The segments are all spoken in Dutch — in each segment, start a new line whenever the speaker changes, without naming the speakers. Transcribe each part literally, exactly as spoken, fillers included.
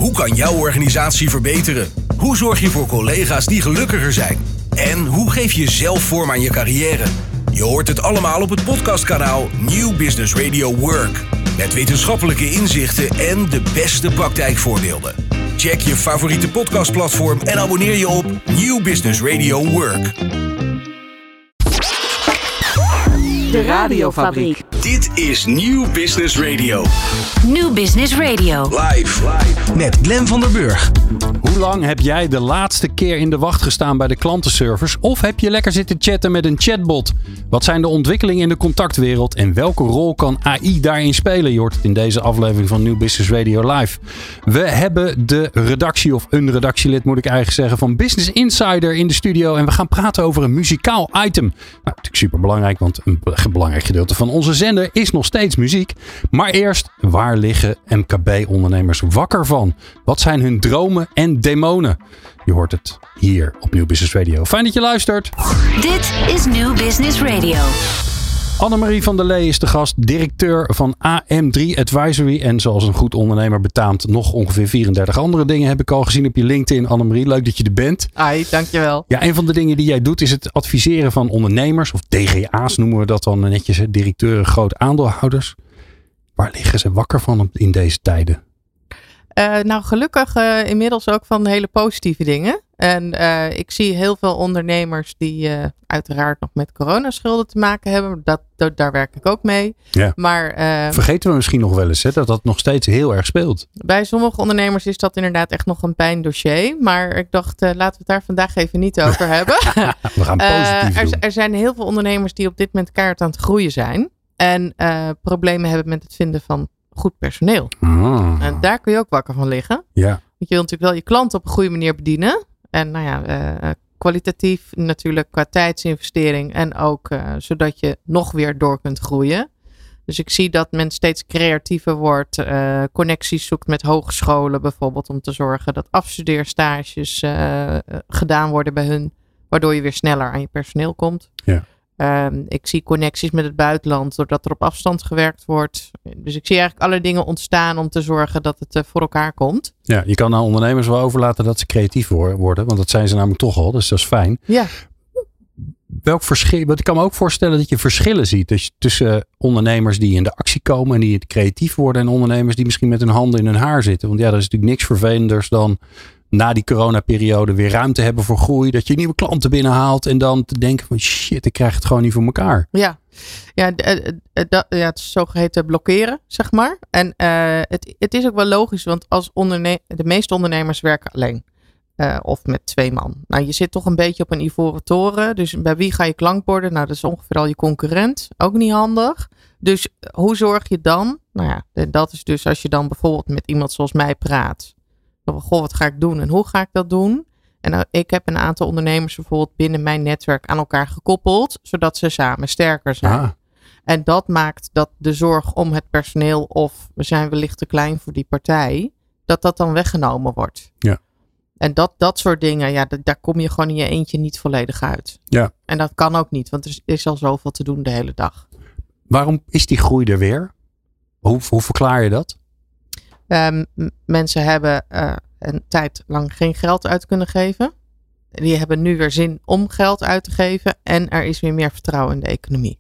Hoe kan jouw organisatie verbeteren? Hoe zorg je voor collega's die gelukkiger zijn? En hoe geef je zelf vorm aan je carrière? Je hoort het allemaal op het podcastkanaal New Business Radio Work. Met wetenschappelijke inzichten en de beste praktijkvoorbeelden. Check je favoriete podcastplatform en abonneer je op New Business Radio Work.
De Radiofabriek.
Dit is New Business Radio.
New Business Radio.
Live. Live. Met Glenn van der Burg.
Hoe lang heb jij de laatste keer in de wacht gestaan bij de klantenservice? Of heb je lekker zitten chatten met een chatbot? Wat zijn de ontwikkelingen in de contactwereld? En welke rol kan A I daarin spelen? Je hoort het in deze aflevering van New Business Radio Live. We hebben de redactie, of een redactielid moet ik eigenlijk zeggen, van Business Insider in de studio. En we gaan praten over een muzikaal item. Nou, natuurlijk super belangrijk, want een belangrijk gedeelte van onze zender is nog steeds muziek. Maar eerst, waar liggen M K B-ondernemers wakker van? Wat zijn hun dromen en demonen? Je hoort het hier op New Business Radio. Fijn dat je luistert.
Dit is New Business Radio.
Annemarie van der Lee is de gast, directeur van A M drie Advisory. En zoals een goed ondernemer betaamt, nog ongeveer vierendertig andere dingen heb ik al gezien op je LinkedIn. Annemarie, leuk dat je er bent.
Hi, dankjewel.
Ja, een van de dingen die jij doet is het adviseren van ondernemers, of D G A's noemen we dat dan netjes, directeuren, groot aandeelhouders. Waar liggen ze wakker van in deze tijden?
Uh, nou, gelukkig uh, inmiddels ook van hele positieve dingen. En uh, ik zie heel veel ondernemers die uh, uiteraard nog met coronaschulden te maken hebben. Dat, dat, daar werk ik ook mee.
Ja.
Maar, uh,
vergeten we misschien nog wel eens hè, dat dat nog steeds heel erg speelt.
Bij sommige ondernemers is dat inderdaad echt nog een pijndossier. Maar ik dacht, uh, laten we het daar vandaag even niet over hebben.
We gaan positief
uh, er,
doen.
er zijn heel veel ondernemers die op dit moment keihard aan het groeien zijn. En uh, problemen hebben met het vinden van goed personeel.
Ah.
En daar kun je ook wakker van liggen.
Ja.
Want je wil natuurlijk wel je klanten op een goede manier bedienen. En nou ja, uh, kwalitatief natuurlijk qua tijdsinvestering. En ook uh, zodat je nog weer door kunt groeien. Dus ik zie dat men steeds creatiever wordt. Uh, connecties zoekt met hogescholen bijvoorbeeld. Om te zorgen dat afstudeerstages uh, gedaan worden bij hun. Waardoor je weer sneller aan je personeel komt.
Ja.
Um, ik zie connecties met het buitenland, doordat er op afstand gewerkt wordt. Dus ik zie eigenlijk alle dingen ontstaan om te zorgen dat het uh, voor elkaar komt.
Ja, je kan aan ondernemers wel overlaten dat ze creatief worden, want dat zijn ze namelijk toch al, dus dat is fijn.
Ja.
Welk verschil? Want ik kan me ook voorstellen dat je verschillen ziet dus tussen ondernemers die in de actie komen en die creatief worden en ondernemers die misschien met hun handen in hun haar zitten. Want ja, er is natuurlijk niks vervelenders dan na die coronaperiode weer ruimte hebben voor groei. Dat je nieuwe klanten binnenhaalt en dan te denken van shit, ik krijg het gewoon niet voor elkaar.
Ja, ja, d- d- d- ja het zogeheten blokkeren, zeg maar. En uh, het, het is ook wel logisch, want als onderne- de meeste ondernemers werken alleen. Uh, of met twee man. Nou, je zit toch een beetje op een ivoren toren. Dus bij wie ga je klankborden? Nou, dat is ongeveer al je concurrent. Ook niet handig. Dus hoe zorg je dan? Nou ja, dat is dus als je dan bijvoorbeeld met iemand zoals mij praat. Goh, wat ga ik doen en hoe ga ik dat doen? En uh, ik heb een aantal ondernemers bijvoorbeeld binnen mijn netwerk aan elkaar gekoppeld, zodat ze samen sterker zijn.
Ah.
En dat maakt dat de zorg om het personeel of we zijn wellicht te klein voor die partij, dat dat dan weggenomen wordt.
Ja.
En dat, dat soort dingen, ja, dat, daar kom je gewoon in je eentje niet volledig uit.
Ja.
En dat kan ook niet, want er is, is al zoveel te doen de hele dag.
Waarom is die groei er weer? Hoe, hoe verklaar je dat?
Um, m- mensen hebben uh, een tijd lang geen geld uit kunnen geven. Die hebben nu weer zin om geld uit te geven. En er is weer meer vertrouwen in de economie.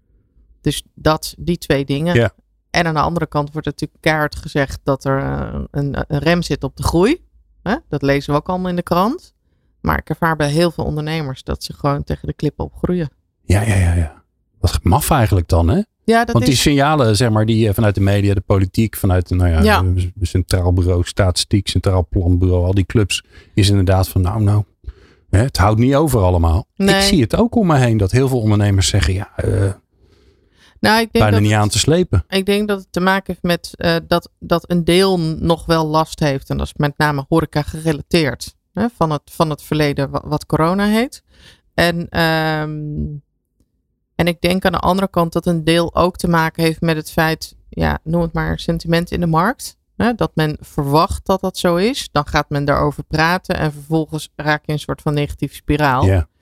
Dus dat, die twee dingen.
Ja.
En aan de andere kant wordt natuurlijk keihard gezegd dat er uh, een, een rem zit op de groei. Hè? Dat lezen we ook allemaal in de krant. Maar ik ervaar bij heel veel ondernemers dat ze gewoon tegen de klippen op groeien.
Ja, ja, ja, ja. Wat maf eigenlijk dan, hè?
Ja, dat
Want die
is...
signalen, zeg maar, die vanuit de media, de politiek, vanuit nou ja,
Ja.
de Centraal Bureau, Statistiek, Centraal Planbureau, al die clubs, is inderdaad van nou, nou, hè, het houdt niet over allemaal.
Nee.
Ik zie het ook om me heen dat heel veel ondernemers zeggen, ja, uh,
nou, ik denk
bijna
dat
niet
het,
aan te slepen.
Ik denk dat het te maken heeft met uh, dat, dat een deel nog wel last heeft. En dat is met name horeca gerelateerd. Hè, van, het, van het verleden wat, wat corona heet. En, um, en ik denk aan de andere kant dat een deel ook te maken heeft met het feit, ja, noem het maar sentiment in de markt. Hè, dat men verwacht dat dat zo is. Dan gaat men daarover praten en vervolgens raak je een soort van negatieve spiraal.
Ja.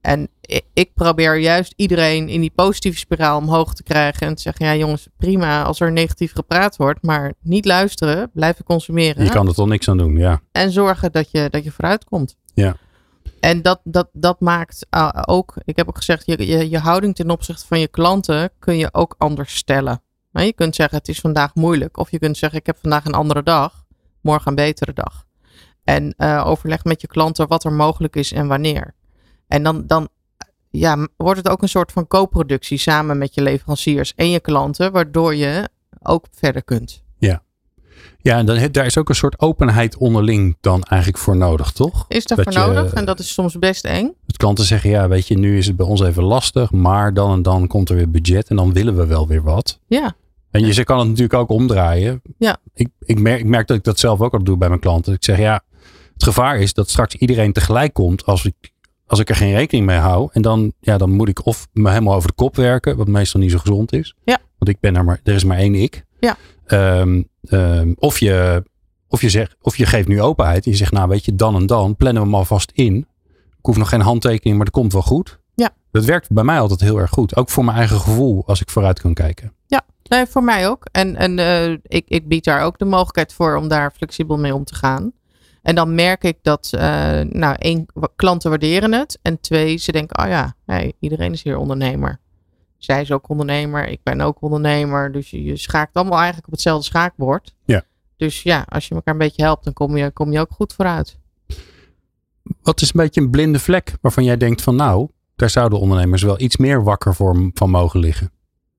en ik, ik probeer juist iedereen in die positieve spiraal omhoog te krijgen. En te zeggen, ja jongens, prima als er negatief gepraat wordt. Maar niet luisteren, blijven consumeren.
Je kan er toch niks aan doen, ja.
En zorgen dat je, dat je vooruit komt.
Ja.
En dat, dat, dat maakt uh, ook, ik heb ook gezegd, je, je, je houding ten opzichte van je klanten kun je ook anders stellen. Nou, je kunt zeggen, het is vandaag moeilijk. Of je kunt zeggen, ik heb vandaag een andere dag. Morgen een betere dag. En uh, overleg met je klanten wat er mogelijk is en wanneer. En dan, dan ja, wordt het ook een soort van co-productie samen met je leveranciers en je klanten. Waardoor je ook verder kunt.
Ja. Ja, en dan, daar is ook een soort openheid onderling dan eigenlijk voor nodig, toch?
Is daar voor nodig en dat is soms best eng.
Dat klanten zeggen, ja weet je, nu is het bij ons even lastig. Maar dan en dan komt er weer budget en dan willen we wel weer wat.
Ja.
En je kan het natuurlijk ook omdraaien.
Ja.
Ik, ik, merk, ik merk dat ik dat zelf ook al doe bij mijn klanten. Ik zeg, ja, het gevaar is dat straks iedereen tegelijk komt als ik, als ik er geen rekening mee hou. En dan, ja, dan moet ik of me helemaal over de kop werken, wat meestal niet zo gezond is.
Ja.
Want ik ben er maar, er is maar één ik.
Ja.
Um, um, of, je, of, je zegt, of je geeft nu openheid en je zegt, nou weet je, dan en dan plannen we hem alvast in. Ik hoef nog geen handtekening, maar dat komt wel goed.
Ja.
Dat werkt bij mij altijd heel erg goed. Ook voor mijn eigen gevoel, als ik vooruit kan kijken.
Ja, nee, voor mij ook. En, en uh, ik, ik bied daar ook de mogelijkheid voor om daar flexibel mee om te gaan. En dan merk ik dat, uh, nou, één, klanten waarderen het. En twee, ze denken, oh ja, hey, iedereen is hier ondernemer. Zij is ook ondernemer, ik ben ook ondernemer. Dus je, je schaakt allemaal eigenlijk op hetzelfde schaakbord.
Ja.
Dus ja, als je elkaar een beetje helpt, dan kom je, kom je ook goed vooruit.
Wat is een beetje een blinde vlek waarvan jij denkt van nou, daar zouden ondernemers wel iets meer wakker voor, van mogen liggen?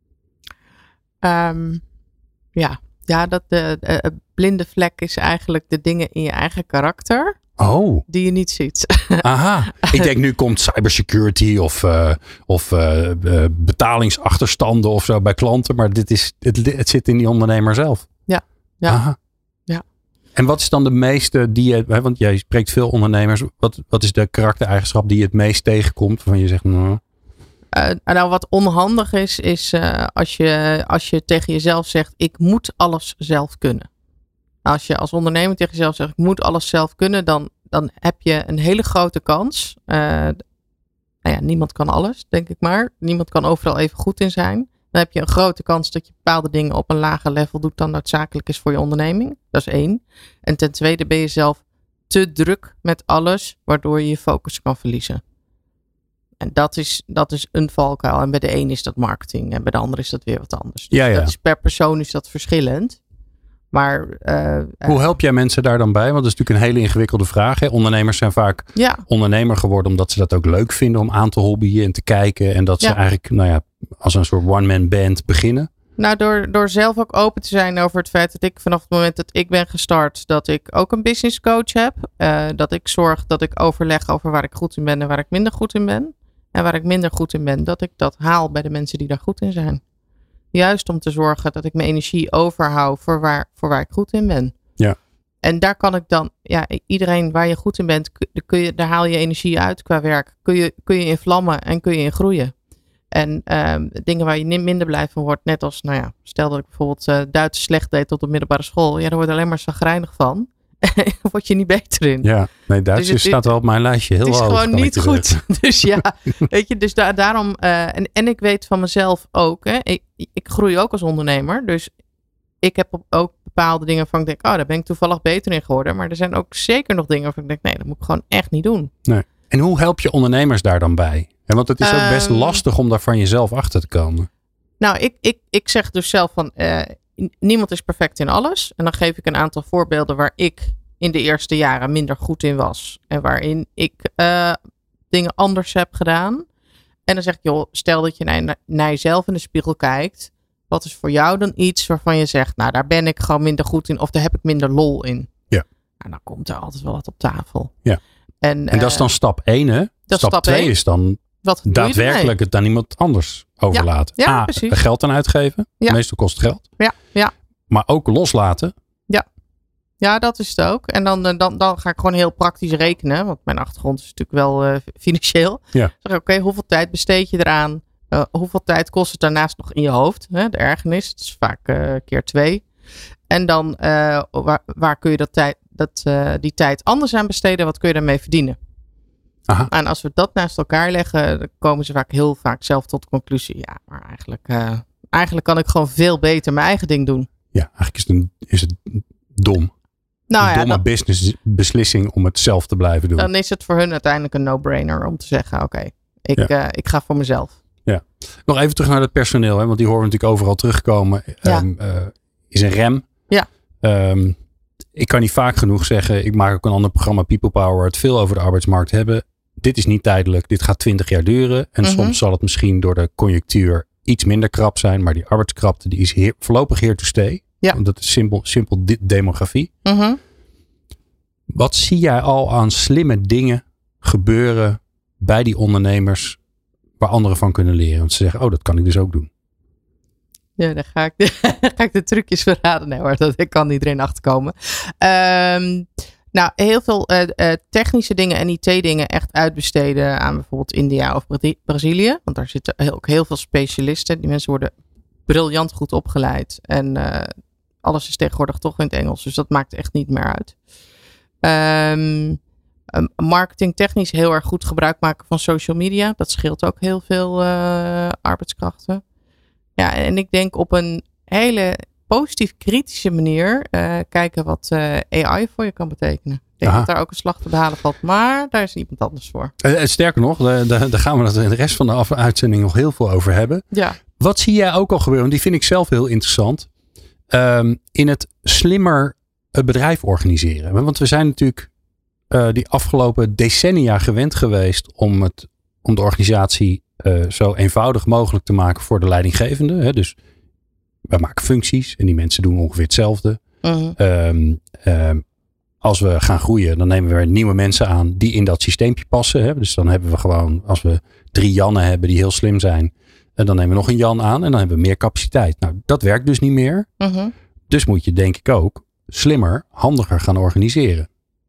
Um, ja, ja dat de, de blinde vlek is eigenlijk de dingen in je eigen karakter.
Oh.
Die je niet ziet.
Aha. Ik denk nu komt cybersecurity of, uh, of uh, uh, betalingsachterstanden of zo bij klanten. Maar dit is, het, het zit in die ondernemer zelf.
Ja. Ja.
Aha.
Ja.
En wat is dan de meeste die je, want jij spreekt veel ondernemers. Wat, wat is de karaktereigenschap die je het meest tegenkomt? Waarvan je zegt, nou...
Uh, nou, wat onhandig is, is uh, als, je, als je tegen jezelf zegt, ik moet alles zelf kunnen. Als je als ondernemer tegen jezelf zegt, ik moet alles zelf kunnen, dan, dan heb je een hele grote kans. Uh, nou ja, niemand kan alles, denk ik maar. Niemand kan overal even goed in zijn. Dan heb je een grote kans dat je bepaalde dingen op een lager level doet dan noodzakelijk is voor je onderneming. Dat is één. En ten tweede ben je zelf te druk met alles, waardoor je je focus kan verliezen. En dat is, dat is een valkuil. En bij de een is dat marketing en bij de ander is dat weer wat anders. Dus
ja, ja.
dat is per persoon is dat verschillend. Maar, uh,
Hoe help jij mensen daar dan bij? Want dat is natuurlijk een hele ingewikkelde vraag. Hè? Ondernemers zijn vaak
ja.
ondernemer geworden omdat ze dat ook leuk vinden om aan te hobbyen en te kijken. En dat ze
ja.
eigenlijk nou ja, als een soort one-man band beginnen.
Nou, door, door zelf ook open te zijn over het feit dat ik vanaf het moment dat ik ben gestart, dat ik ook een business coach heb. Uh, dat ik zorg dat ik overleg over waar ik goed in ben en waar ik minder goed in ben. En waar ik minder goed in ben, dat ik dat haal bij de mensen die daar goed in zijn. Juist om te zorgen dat ik mijn energie overhoud voor waar, voor waar ik goed in ben.
Ja. En
daar kan ik dan, ja, iedereen waar je goed in bent, kun je, daar haal je energie uit qua werk. Kun je, kun je in vlammen en kun je in groeien. En um, dingen waar je minder blij van wordt, net als, nou ja, stel dat ik bijvoorbeeld uh, Duits slecht deed op de middelbare school. Ja, daar word je alleen maar chagrijnig van. Daar word je niet beter in.
Ja, nee, Duits dus staat wel op mijn lijstje heel hoog.
Het is gewoon niet goed. Dus ja, weet je, dus da- daarom, uh, en, en ik weet van mezelf ook, hè, ik, ik groei ook als ondernemer. Dus ik heb op, ook bepaalde dingen van ik denk, oh, daar ben ik toevallig beter in geworden. Maar er zijn ook zeker nog dingen waarvan ik denk, nee, dat moet ik gewoon echt niet doen.
Nee. En hoe help je ondernemers daar dan bij? Ja, want het is ook best um, lastig om daar van jezelf achter te komen.
Nou, ik, ik, ik zeg dus zelf van, uh, niemand is perfect in alles. En dan geef ik een aantal voorbeelden waar ik in de eerste jaren minder goed in was. En waarin ik uh, dingen anders heb gedaan. En dan zeg ik, joh, stel dat je naar, naar jezelf in de spiegel kijkt. Wat is voor jou dan iets waarvan je zegt, nou, daar ben ik gewoon minder goed in. Of daar heb ik minder lol in.
Ja.
Nou, dan komt er altijd wel wat op tafel.
Ja.
En,
en dat is dan stap één, hè? Stap twee is dan wat daadwerkelijk het aan iemand anders overlaten.
Ja, ja,
A,
precies.
Geld aan uitgeven.
Ja.
Meestal kost het geld.
Ja, ja.
Maar ook loslaten.
Ja. Ja, dat is het ook. En dan, dan, dan ga ik gewoon heel praktisch rekenen. Want mijn achtergrond is natuurlijk wel uh, financieel.
Ja.
Zeg ik, oké, okay, hoeveel tijd besteed je eraan? Uh, hoeveel tijd kost het daarnaast nog in je hoofd? Hè? De ergernis, dat is vaak uh, keer twee. En dan, uh, waar, waar kun je dat tijd, dat, uh, die tijd anders aan besteden? Wat kun je daarmee verdienen?
Aha.
En als we dat naast elkaar leggen, dan komen ze vaak heel vaak zelf tot de conclusie. Ja, maar eigenlijk, uh, eigenlijk kan ik gewoon veel beter mijn eigen ding doen.
Ja, eigenlijk is het, een, is het dom.
Nou,
een
ja,
domme
dan,
business beslissing om het zelf te blijven doen.
Dan is het voor hun uiteindelijk een no-brainer om te zeggen, oké, okay, ik,
ja.
uh, ik ga voor mezelf.
Ja. Nog even terug naar het personeel, hè, want die horen we natuurlijk overal terugkomen.
Ja.
Um, uh, is een rem.
Ja.
Um, ik kan niet vaak genoeg zeggen, ik maak ook een ander programma, People Power, waar het veel over de arbeidsmarkt hebben. Dit is niet tijdelijk, dit gaat twintig jaar duren. En
Mm-hmm.
soms zal het misschien door de conjunctuur iets minder krap zijn, maar die arbeidskrapte die is heer, voorlopig here to stay.
Ja.
Want dat is simpel, simpel demografie.
Mm-hmm.
Wat zie jij al aan slimme dingen gebeuren bij die ondernemers waar anderen van kunnen leren? Want ze zeggen, oh, dat kan ik dus ook doen.
Ja, dan ga ik de, ga ik de trucjes verraden. Nee hoor, dat kan iedereen achterkomen. Um, nou, heel veel uh, uh, technische dingen en I T-dingen echt uitbesteden aan bijvoorbeeld India of Bra- Brazilië. Want daar zitten heel, ook heel veel specialisten. Die mensen worden briljant goed opgeleid. En uh, alles is tegenwoordig toch in het Engels. Dus dat maakt echt niet meer uit. Um, um, marketingtechnisch heel erg goed gebruik maken van social media. Dat scheelt ook heel veel uh, arbeidskrachten. Ja, en ik denk op een hele positief kritische manier uh, kijken wat uh, A I voor je kan betekenen. Ik denk
Aha.
dat daar ook een slag te behalen valt, maar daar is niemand anders voor.
Uh, sterker nog, daar, daar gaan we het in de rest van de af- uitzending nog heel veel over hebben.
Ja.
Wat zie jij ook al gebeuren? Want die vind ik zelf heel interessant. Um, in het slimmer het bedrijf organiseren. Want we zijn natuurlijk uh, die afgelopen decennia gewend geweest om, het, om de organisatie uh, zo eenvoudig mogelijk te maken voor de leidinggevende. Hè? Dus wij maken functies en die mensen doen ongeveer hetzelfde.
Mm-hmm.
Um, um, als we gaan groeien, dan nemen we weer nieuwe mensen aan die in dat systeempje passen. Hè? Dus dan hebben we gewoon, als we drie Jannen hebben die heel slim zijn, en dan nemen we nog een Jan aan en dan hebben we meer capaciteit. Nou, dat werkt dus niet meer.
Mm-hmm.
Dus moet je denk ik ook slimmer, handiger gaan organiseren.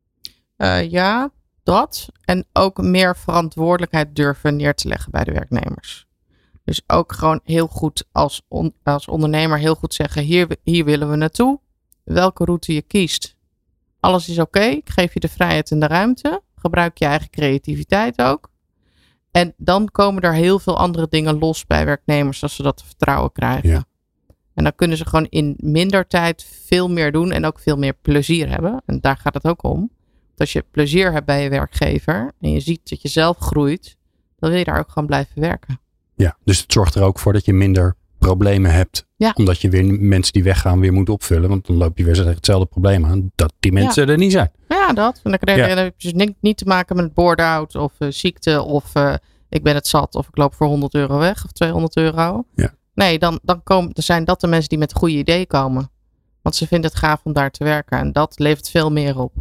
Uh, ja, dat. En ook meer verantwoordelijkheid durven neer te leggen bij de werknemers. Dus ook gewoon heel goed als, on, als ondernemer heel goed zeggen, hier, hier willen we naartoe. Welke route je kiest. Alles is oké. Okay. Ik geef je de vrijheid en de ruimte. Gebruik je eigen creativiteit ook. En dan komen er heel veel andere dingen los bij werknemers als ze dat vertrouwen krijgen.
Ja.
En dan kunnen ze gewoon in minder tijd veel meer doen en ook veel meer plezier hebben. En daar gaat het ook om. Want als je plezier hebt bij je werkgever en je ziet dat je zelf groeit, dan wil je daar ook gewoon blijven werken.
Ja, dus het zorgt er ook voor dat je minder problemen hebt.
Ja.
Omdat je weer mensen die weggaan weer moet opvullen. Want dan loop je weer hetzelfde probleem aan. Dat die mensen
Ja.
er niet zijn.
Ja, dat. En dan, krijg je,
Ja.
dan heb je dus niet, niet te maken met board-out of uh, ziekte of uh, ik ben het zat of ik loop voor honderd euro weg of tweehonderd euro.
Ja.
Nee, dan, dan, komen, dan zijn dat de mensen die met goede ideeën komen. Want ze vinden het gaaf om daar te werken. En dat levert veel meer op.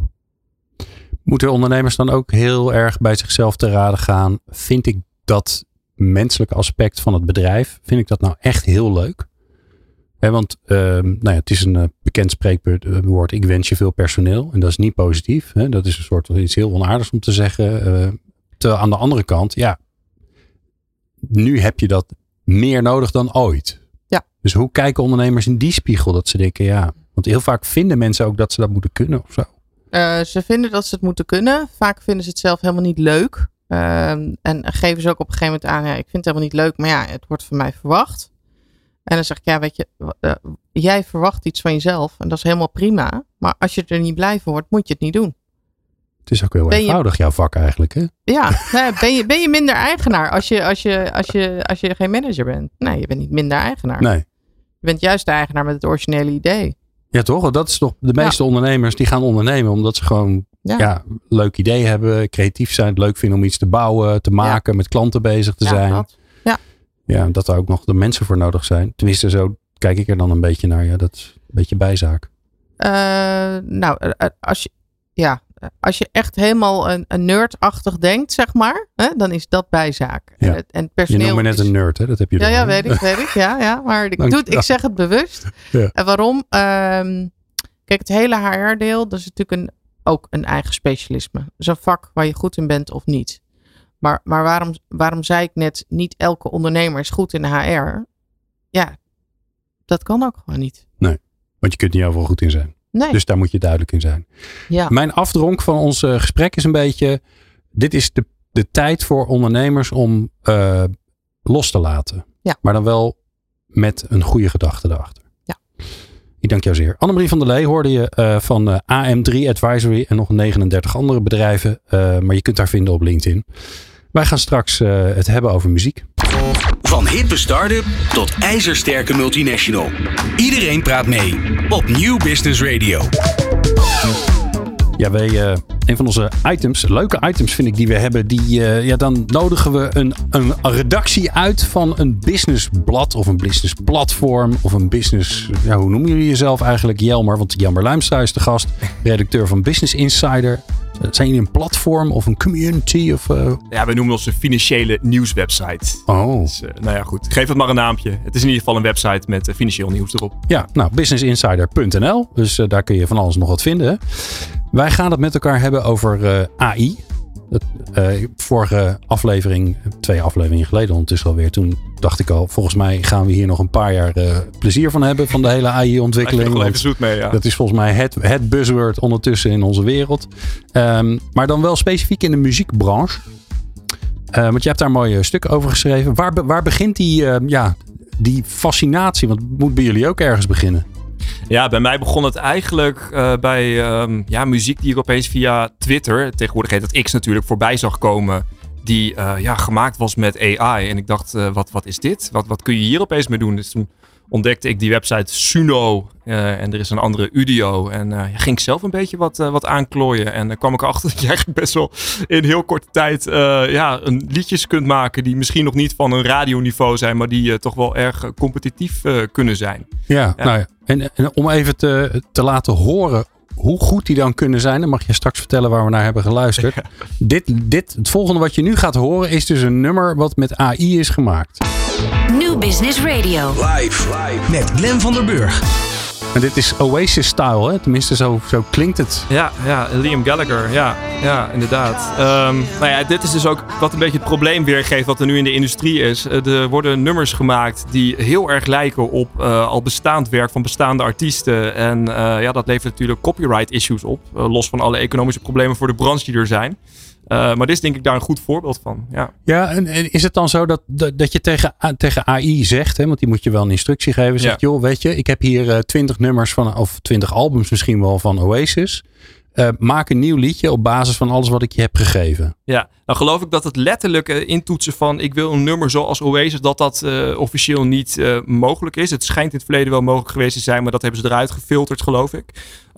Moeten ondernemers dan ook heel erg bij zichzelf te raden gaan? Vind ik dat menselijke aspect van het bedrijf, vind ik dat nou echt heel leuk? He, want uh, nou ja, het is een uh, bekend spreekwoord, ik wens je veel personeel. En dat is niet positief. Hè? Dat is een soort iets heel onaardigs om te zeggen. Uh, terwijl aan de andere kant, ja, nu heb je dat meer nodig dan ooit.
Ja.
Dus hoe kijken ondernemers in die spiegel? Dat ze denken, ja, want heel vaak vinden mensen ook dat ze dat moeten kunnen of zo.
Uh, ze vinden dat ze het moeten kunnen. Vaak vinden ze het zelf helemaal niet leuk. Uh, en geven ze ook op een gegeven moment aan, ja, ik vind het helemaal niet leuk, maar ja, het wordt van mij verwacht. En dan zeg ik, ja, weet je, uh, jij verwacht iets van jezelf en dat is helemaal prima. Maar als je er niet blij van wordt, moet je het niet doen.
Het is ook heel
Ben je-
eenvoudig, jouw vak eigenlijk, hè?
Ja, nou, ben, je, ben je minder eigenaar als je, als, je, als, je, als je geen manager bent? Nee, je bent niet minder eigenaar.
Nee.
Je bent juist de eigenaar met het originele idee.
Ja, toch? Want dat is toch de meeste ondernemers die gaan ondernemen omdat ze gewoon
Ja.
ja. leuk idee hebben, creatief zijn, het leuk vinden om iets te bouwen, te maken, met klanten bezig te
Ja,
zijn.
dat.
Ja, dat er ook nog de mensen voor nodig zijn. Tenminste, zo kijk ik er dan een beetje naar. Ja, dat is een beetje bijzaak.
Uh, nou, uh, als je, ja, als je echt helemaal een, een nerdachtig denkt, zeg maar, hè, dan is dat bijzaak.
Ja.
En, het, en het
Je
personeel
noemt me net
is-
een nerd, hè? Dat heb je
Ja,
dan,
ja,
hè?
weet ik, weet ik. Ja, ja, maar ik,
Dank-
doe het, ik zeg het bewust.
Ja.
En waarom? Um, kijk, het hele H R-deel, dat is natuurlijk een, ook een eigen specialisme. Dat is een vak waar je goed in bent of niet. Maar, maar waarom, waarom zei ik net, niet elke ondernemer is goed in de H R? Ja, dat kan ook gewoon niet.
Want je kunt niet overal goed in zijn.
Nee.
Dus daar moet je duidelijk in zijn.
ja.
Mijn afdronk van ons uh, gesprek is een beetje, dit is de de tijd voor ondernemers om uh, los te laten.
Ja.
Maar dan wel met een goede gedachte erachter.
Ja.
Ik dank jou zeer. Annemarie van der Lee hoorde je uh, van uh, A M drie Advisory en nog negenendertig andere bedrijven. Uh, maar je kunt haar vinden op LinkedIn. Wij gaan straks uh, het hebben over muziek.
Van hippe start-up tot ijzersterke multinational. Iedereen praat mee op New Business Radio.
Ja, wij, uh, een van onze items, leuke items vind ik die we hebben. Die, uh, ja, dan nodigen we een, een redactie uit van een businessblad of een businessplatform of een business... Ja, hoe noemen jullie jezelf eigenlijk? Jelmer, want Jelmer Luimstra is de gast. Redacteur van Business Insider. Zijn jullie een platform of een community? Of, uh...
Ja, we noemen ons een financiële nieuwswebsite.
Oh.
Dus, uh, nou ja, goed. Geef het maar een naampje. Het is in ieder geval een website met uh, financieel nieuws erop.
Ja, nou, business insider punt n l. Dus uh, daar kun je van alles nog wat vinden. Hè? Wij gaan het met elkaar hebben over uh, A I. Het, uh, vorige aflevering, twee afleveringen geleden ondertussen alweer. Toen dacht ik al, volgens mij gaan we hier nog een paar jaar uh, plezier van hebben. Van de hele A I-ontwikkeling.
Nog even zoet mee, ja.
Dat is volgens mij het, het buzzword ondertussen in onze wereld. Um, maar dan wel specifiek in de muziekbranche. Uh, want je hebt daar een mooi stuk over geschreven. Waar, waar begint die, uh, ja, die fascinatie? Want het moet bij jullie ook ergens beginnen.
Ja, bij mij begon het eigenlijk uh, bij um, ja, muziek die ik opeens via Twitter, tegenwoordig heet dat X natuurlijk, voorbij zag komen. Die uh, ja, gemaakt was met A I. En ik dacht, uh, wat, wat is dit? Wat, wat kun je hier opeens mee doen? Dus toen ontdekte ik die website Suno. Uh, en er is een andere Udio. En uh, ging ik zelf een beetje wat, uh, wat aanklooien. En dan uh, kwam ik erachter dat je eigenlijk best wel in heel korte tijd uh, ja, een liedjes kunt maken. Die misschien nog niet van een radioniveau zijn. Maar die uh, toch wel erg uh, competitief uh, kunnen zijn.
Ja,
ja.
Nou ja. En, en om even te, te laten horen hoe goed die dan kunnen zijn. Dan mag je straks vertellen waar we naar hebben geluisterd. Ja. Dit, dit, het volgende wat je nu gaat horen is dus een nummer wat met A I is gemaakt.
New Business Radio.
Live, live met Glenn van der Burg.
En dit is Oasis-style, hè? Tenminste, zo, zo klinkt het.
Ja, ja, Liam Gallagher. Ja, ja inderdaad. Um, nou ja, dit is dus ook wat een beetje het probleem weergeeft wat er nu in de industrie is. Er worden nummers gemaakt die heel erg lijken op uh, al bestaand werk van bestaande artiesten. En uh, ja, dat levert natuurlijk copyright issues op. Uh, los van alle economische problemen voor de branche die er zijn. Uh, maar dit is denk ik daar een goed voorbeeld van. Ja,
ja en, en is het dan zo dat, dat, dat je tegen, tegen A I zegt, hè, want die moet je wel een instructie geven. Zegt, ja. joh, weet je, ik heb hier twintig uh, nummers van, of twintig albums misschien wel van Oasis. Uh, maak een nieuw liedje op basis van alles wat ik je heb gegeven.
Ja, nou geloof ik dat het letterlijke intoetsen van ik wil een nummer zoals Oasis, dat dat uh, officieel niet uh, mogelijk is. Het schijnt in het verleden wel mogelijk geweest te zijn, maar dat hebben ze eruit gefilterd, geloof ik.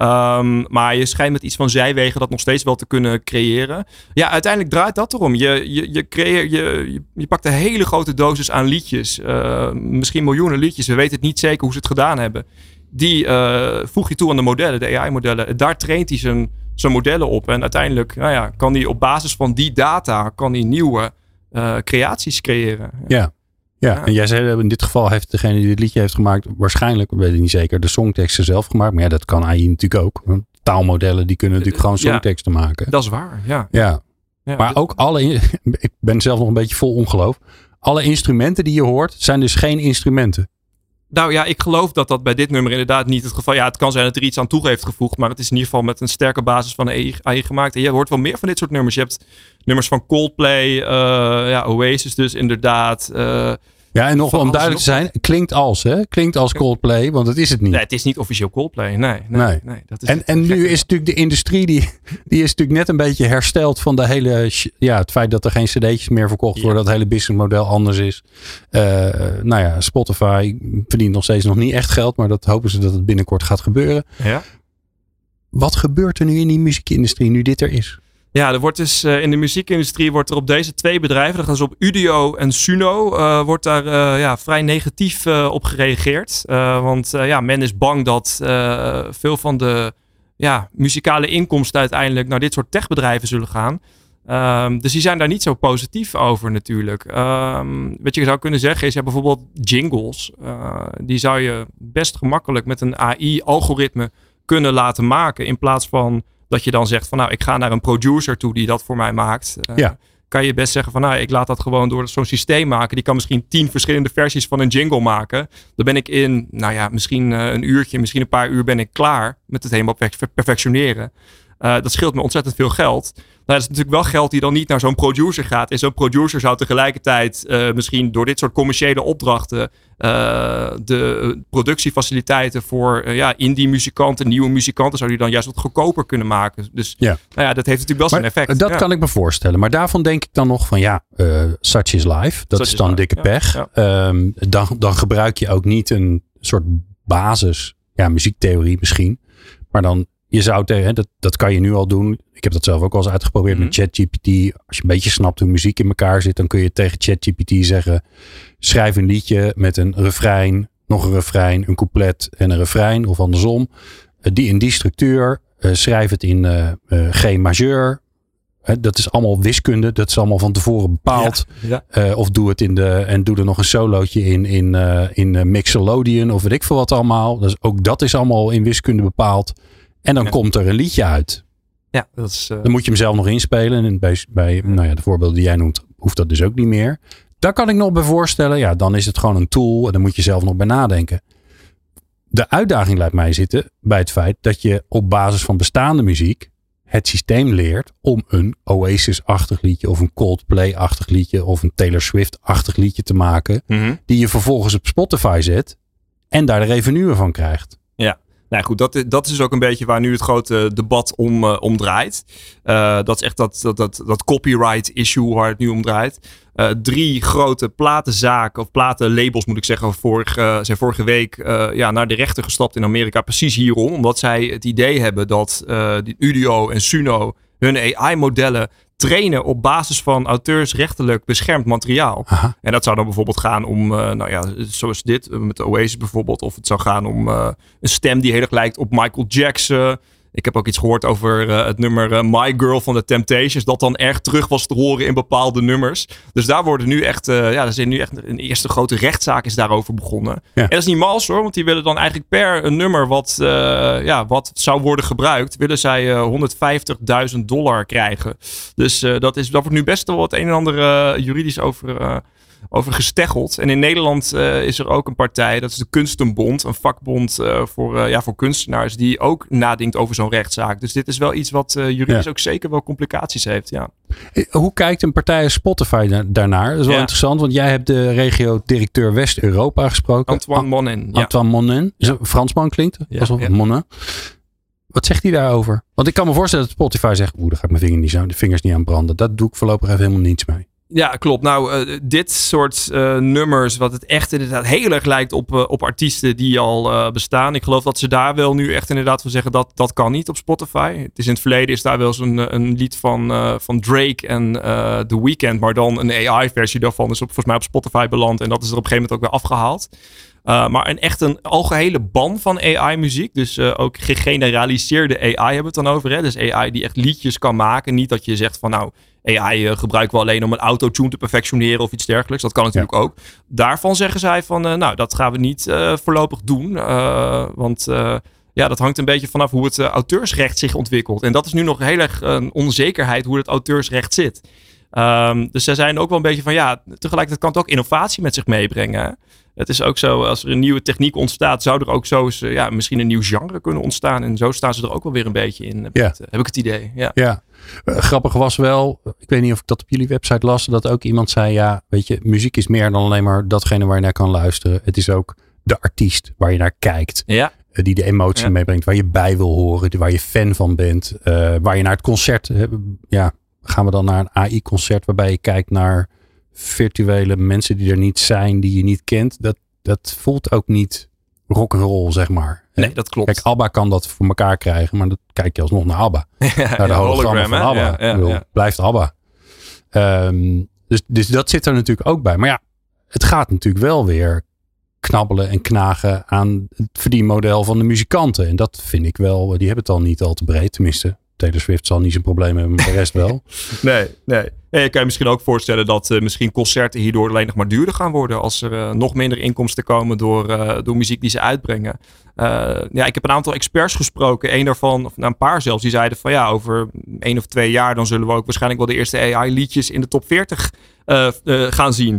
Um, maar je schijnt met iets van zijwegen dat nog steeds wel te kunnen creëren. Ja, uiteindelijk draait dat erom. Je, je, je, creëer, je, je, je pakt een hele grote dosis aan liedjes. Uh, misschien miljoenen liedjes. We weten het niet zeker hoe ze het gedaan hebben. Die uh, voeg je toe aan de modellen, de A I-modellen. Daar traint hij zijn, zijn modellen op. En uiteindelijk nou ja, kan hij op basis van die data kan hij nieuwe uh, creaties creëren.
Ja. Ja. Ja, en jij zei in dit geval heeft degene die het liedje heeft gemaakt waarschijnlijk, weet ik niet zeker, de songteksten zelf gemaakt. Maar ja, dat kan A I natuurlijk ook. Taalmodellen die kunnen natuurlijk gewoon songteksten
ja,
maken.
Dat is waar, ja.
Ja, ja maar ook alle, ik ben zelf nog een beetje vol ongeloof. Alle instrumenten die je hoort zijn dus geen instrumenten.
Nou ja, ik geloof dat dat bij dit nummer inderdaad niet het geval is. Ja, het kan zijn dat er iets aan toe heeft gevoegd. Maar het is in ieder geval met een sterke basis van A I gemaakt. En je hoort wel meer van dit soort nummers. Je hebt nummers van Coldplay, uh, ja, Oasis dus inderdaad. Uh,
ja, en nog om duidelijk te zijn, klinkt als, hè? Klinkt als Coldplay, want dat is het niet.
Nee, het is niet officieel Coldplay. Nee, nee,
nee.
nee dat is
en en nu is natuurlijk de industrie, die, die is natuurlijk net een beetje hersteld van de hele, ja, het feit dat er geen cd'tjes meer verkocht worden, ja. Dat het hele businessmodel anders is. Uh, nou ja, Spotify verdient nog steeds nog niet echt geld, maar dat hopen ze dat het binnenkort gaat gebeuren.
Ja.
Wat gebeurt er nu in die muziekindustrie, nu dit er is?
Ja, er wordt dus uh, in de muziekindustrie wordt er op deze twee bedrijven, dat gaan ze op Udio en Suno, uh, wordt daar uh, ja, vrij negatief uh, op gereageerd. Uh, want uh, ja, men is bang dat uh, veel van de ja, muzikale inkomsten uiteindelijk naar dit soort techbedrijven zullen gaan. Um, dus die zijn daar niet zo positief over natuurlijk. Um, wat je zou kunnen zeggen is, ja, bijvoorbeeld jingles. Uh, die zou je best gemakkelijk met een A I-algoritme kunnen laten maken in plaats van dat je dan zegt van nou, ik ga naar een producer toe die dat voor mij maakt. Uh,
ja.
Kan je best zeggen van nou, ik laat dat gewoon door zo'n systeem maken. Die kan misschien tien verschillende versies van een jingle maken. Dan ben ik in, nou ja, misschien uh, een uurtje, misschien een paar uur ben ik klaar met het helemaal perfectioneren. Uh, dat scheelt me ontzettend veel geld. Nou, dat is natuurlijk wel geld die dan niet naar zo'n producer gaat. En zo'n producer zou tegelijkertijd uh, misschien door dit soort commerciële opdrachten uh, de productiefaciliteiten voor uh, ja, indie muzikanten, nieuwe muzikanten, zou die dan juist wat goedkoper kunnen maken. Dus ja. Nou ja, dat heeft natuurlijk wel
maar
zijn effect.
Dat
ja.
kan ik me voorstellen. Maar daarvan denk ik dan nog van ja, uh, such is life. Dat
such
is dan
life.
dikke
Ja.
pech.
Ja.
Um, dan, dan gebruik je ook niet een soort basis, ja, muziektheorie misschien. Maar dan Je zou tegen, dat, dat kan je nu al doen. Ik heb dat zelf ook al eens uitgeprobeerd mm-hmm. met ChatGPT. Als je een beetje snapt hoe muziek in elkaar zit, dan kun je tegen ChatGPT zeggen: schrijf een liedje met een refrein, nog een refrein, een couplet en een refrein of andersom. Uh, die in die structuur. Uh, schrijf het in uh, uh, G majeur. Uh, dat is allemaal wiskunde. Dat is allemaal van tevoren bepaald. Ja, ja. Uh, of doe het in de en doe er nog een solootje in in, uh, in uh, Mixolydian of weet ik veel wat allemaal. Dus ook dat is allemaal in wiskunde bepaald. En dan ja. komt er een liedje uit.
Ja, dat is, uh...
Dan moet je hem zelf nog inspelen. En bij, bij nou ja, de voorbeelden die jij noemt, hoeft dat dus ook niet meer. Daar kan ik nog bij voorstellen. Ja, dan is het gewoon een tool. En dan moet je zelf nog bij nadenken. De uitdaging laat mij zitten bij het feit dat je op basis van bestaande muziek het systeem leert om een Oasis-achtig liedje of een Coldplay-achtig liedje of een Taylor Swift-achtig liedje te maken. Mm-hmm. Die je vervolgens op Spotify zet en daar de revenue van krijgt.
Ja. Nou goed, dat is, dat is ook een beetje waar nu het grote debat om, uh, om draait. Uh, dat is echt dat, dat, dat, dat copyright issue waar het nu om draait. Uh, drie grote platenzaken of platenlabels moet ik zeggen vorige, uh, zijn vorige week uh, ja, naar de rechter gestapt in Amerika. Precies hierom. Omdat zij het idee hebben dat uh, Udio en Suno hun A I-modellen trainen op basis van auteursrechtelijk beschermd materiaal. Aha. En dat zou dan bijvoorbeeld gaan om, uh, nou ja, zoals dit, met de Oasis bijvoorbeeld. Of het zou gaan om uh, een stem die heel erg lijkt op Michael Jackson. Ik heb ook iets gehoord over uh, het nummer uh, My Girl van The Temptations. Dat dan erg terug was te horen in bepaalde nummers. Dus daar worden nu echt, uh, ja, er is nu echt een eerste grote rechtszaak is daarover begonnen. Ja. En dat is niet mals hoor, want die willen dan eigenlijk per een nummer wat, uh, ja, wat zou worden gebruikt, willen zij uh, honderdvijftigduizend dollar krijgen. Dus uh, dat, is, dat wordt nu best wel het een en ander uh, juridisch over... Uh, over gesteggeld. En in Nederland uh, is er ook een partij, dat is de Kunstenbond, een vakbond uh, voor, uh, ja, voor kunstenaars, die ook nadenkt over zo'n rechtszaak. Dus dit is wel iets wat uh, juridisch ja. ook zeker wel complicaties heeft. Ja.
Hoe kijkt een partij als Spotify da- daarnaar? Dat is wel ja. interessant, want jij hebt de regio-directeur West-Europa gesproken.
Antoine Monin. Ja.
Antoine Monin. Is een Fransman klinkt. Ja. Alsof ja. Monin. Wat zegt hij daarover? Want ik kan me voorstellen dat Spotify zegt, oeh, daar ga ik mijn vinger niet zo, de vingers niet aan branden. Dat doe ik voorlopig even helemaal niets mee.
Ja, klopt. Nou, uh, dit soort uh, nummers, wat het echt inderdaad heel erg lijkt op, uh, op artiesten die al uh, bestaan. Ik geloof dat ze daar wel nu echt inderdaad van zeggen dat dat kan niet op Spotify. Het is in het verleden is daar wel eens een, een lied van, uh, van Drake en uh, The Weeknd, maar dan een A I-versie daarvan is op, volgens mij op Spotify beland. En dat is er op een gegeven moment ook weer afgehaald. Uh, maar een echt een algehele ban van A I-muziek. Dus uh, ook gegeneraliseerde A I hebben we het dan over. Hè? Dus A I die echt liedjes kan maken. Niet dat je zegt van nou, A I uh, gebruiken we alleen om een autotune te perfectioneren of iets dergelijks. Dat kan natuurlijk ja. ook. Daarvan zeggen zij van uh, nou, dat gaan we niet uh, voorlopig doen. Uh, want uh, ja, dat hangt een beetje vanaf hoe het uh, auteursrecht zich ontwikkelt. En dat is nu nog heel erg een onzekerheid hoe het auteursrecht zit. Um, dus zij zijn ook wel een beetje van ja, tegelijkertijd kan het ook innovatie met zich meebrengen. Hè? Het is ook zo, als er een nieuwe techniek ontstaat, zou er ook zo eens, ja, misschien een nieuw genre kunnen ontstaan. En zo staan ze er ook wel weer een beetje in, heb, ja. het, heb ik het idee. Ja,
ja. Uh, grappig was wel, ik weet niet of ik dat op jullie website las, dat ook iemand zei, ja, weet je, muziek is meer dan alleen maar datgene waar je naar kan luisteren. Het is ook de artiest waar je naar kijkt.
Ja.
Uh, die de emotie ja. meebrengt, waar je bij wil horen, waar je fan van bent. Uh, waar je naar het concert, uh, ja, gaan we dan naar een A I-concert waarbij je kijkt naar virtuele mensen die er niet zijn, die je niet kent. Dat, dat voelt ook niet rock'n'roll, zeg maar.
Nee, dat klopt.
Kijk, ABBA kan dat voor elkaar krijgen, maar dan kijk je alsnog naar ABBA.
Ja,
naar de
ja,
hologrammen van ABBA.
Ja, ja,
bedoel,
ja.
Blijft ABBA. Um, dus, dus dat zit er natuurlijk ook bij. Maar ja, het gaat natuurlijk wel weer knabbelen en knagen aan het verdienmodel van de muzikanten. En dat vind ik wel, die hebben het al niet al te breed, tenminste. Taylor Swift zal niet zijn probleem hebben, maar de rest wel.
nee, nee. En je kan je misschien ook voorstellen dat uh, misschien concerten hierdoor alleen nog maar duurder gaan worden. Als er uh, nog minder inkomsten komen door, uh, door muziek die ze uitbrengen. Uh, ja, ik heb een aantal experts gesproken. Een daarvan, of nou een paar zelfs, die zeiden van ja, over één of twee jaar dan zullen we ook waarschijnlijk wel de eerste A I-liedjes in de top veertig uh, uh, gaan zien.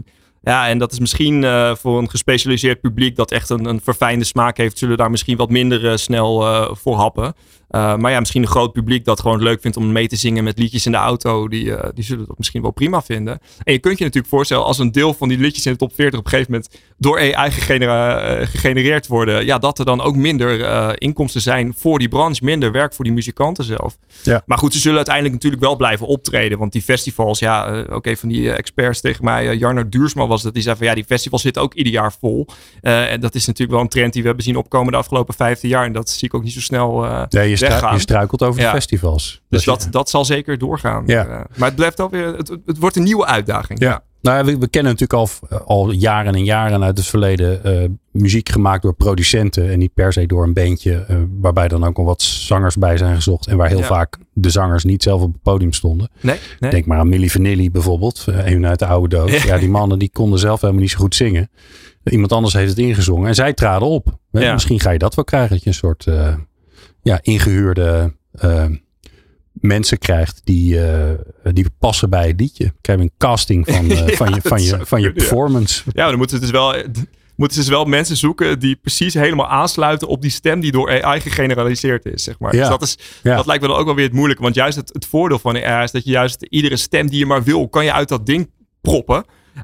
Ja, en dat is misschien uh, voor een gespecialiseerd publiek dat echt een, een verfijnde smaak heeft, zullen daar misschien wat minder uh, snel uh, voor happen. Uh, maar ja, misschien een groot publiek dat gewoon leuk vindt om mee te zingen met liedjes in de auto. Die, uh, die zullen dat misschien wel prima vinden. En je kunt je natuurlijk voorstellen, als een deel van die liedjes in de top veertig op een gegeven moment door A I gegenera- uh, gegenereerd worden. Ja, dat er dan ook minder uh, inkomsten zijn voor die branche. Minder werk voor die muzikanten zelf. Ja. Maar goed, ze zullen uiteindelijk natuurlijk wel blijven optreden. Want die festivals, ja, uh, ook okay, een van die uh, experts tegen mij, uh, Jarno Duursma was dat. Die zei van ja, die festivals zitten ook ieder jaar vol. Uh, en dat is natuurlijk wel een trend die we hebben zien opkomen de afgelopen vijftien jaar. En dat zie ik ook niet zo snel uh,
nee, je, stru- je struikelt over
ja.
de festivals.
Dus dat, je... dat zal zeker doorgaan. Ja. Uh, maar het blijft alweer, het, het wordt een nieuwe uitdaging.
Ja. Nou, we, we kennen natuurlijk al, al jaren en jaren uit het verleden uh, muziek gemaakt door producenten en niet per se door een bandje, uh, waarbij dan ook al wat zangers bij zijn gezocht en waar heel ja. vaak de zangers niet zelf op het podium stonden. Nee, nee. Denk maar aan Milli Vanilli bijvoorbeeld, uh, een uit de oude doos. Ja. ja, die mannen die konden zelf helemaal niet zo goed zingen. Iemand anders heeft het ingezongen en zij traden op. Ja. Misschien ga je dat wel krijgen, dat je een soort uh, ja, ingehuurde uh, mensen krijgt die, uh, die passen bij het liedje. Krijg je een casting van, uh, ja, van je, van je, van je performance.
Ja, maar dan moeten ze dus wel, moeten ze dus wel mensen zoeken die precies helemaal aansluiten op die stem die door A I gegeneraliseerd is, zeg maar. Ja. Dus dat, is, ja. dat lijkt me dan ook wel weer het moeilijke. Want juist het, het voordeel van A I is dat je juist iedere stem die je maar wil, kan je uit dat ding proppen.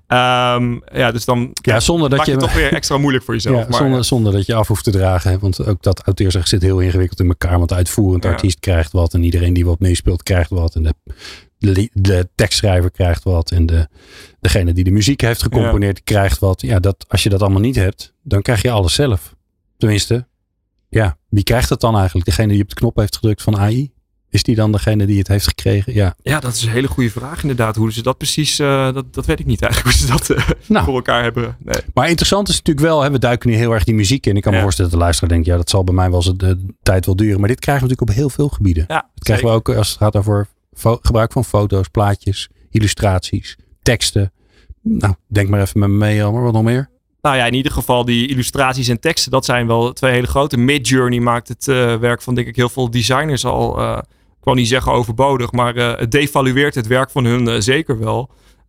Um, ja, dus dan
ja, zonder dat
maak je het toch weer extra moeilijk voor jezelf.
Ja,
maar,
zonder,
ja.
zonder dat je af hoeft te dragen. Hè? Want ook dat auteursrecht zit heel ingewikkeld in elkaar. Want de uitvoerend ja. artiest krijgt wat. En iedereen die wat meespeelt krijgt wat. En de, de, de tekstschrijver krijgt wat. En de, degene die de muziek heeft gecomponeerd ja. krijgt wat. Ja, dat, als je dat allemaal niet hebt, dan krijg je alles zelf. Tenminste, ja, wie krijgt het dan eigenlijk? Degene die op de knop heeft gedrukt van A I? Is die dan degene die het heeft gekregen? Ja,
ja dat is een hele goede vraag inderdaad. Hoe ze dat precies, uh, dat, dat weet ik niet eigenlijk. Hoe ze dat uh, nou, voor elkaar hebben. Nee.
Maar interessant is natuurlijk wel, hè, we duiken nu heel erg die muziek in. Ik kan ja. me voorstellen dat de luisteraar denkt, ja, dat zal bij mij wel eens de tijd wel duren. Maar dit krijgen we natuurlijk op heel veel gebieden. Ja, dat krijgen we ook als het gaat over fo- gebruik van foto's, plaatjes, illustraties, teksten. Nou, denk maar even met me mee, Elmer. Wat nog meer?
Nou ja, in ieder geval die illustraties en teksten, dat zijn wel twee hele grote. Midjourney maakt het uh, werk van denk ik heel veel designers al... Uh, Ik wou niet zeggen overbodig, maar uh, het devalueert het werk van hun uh, zeker wel.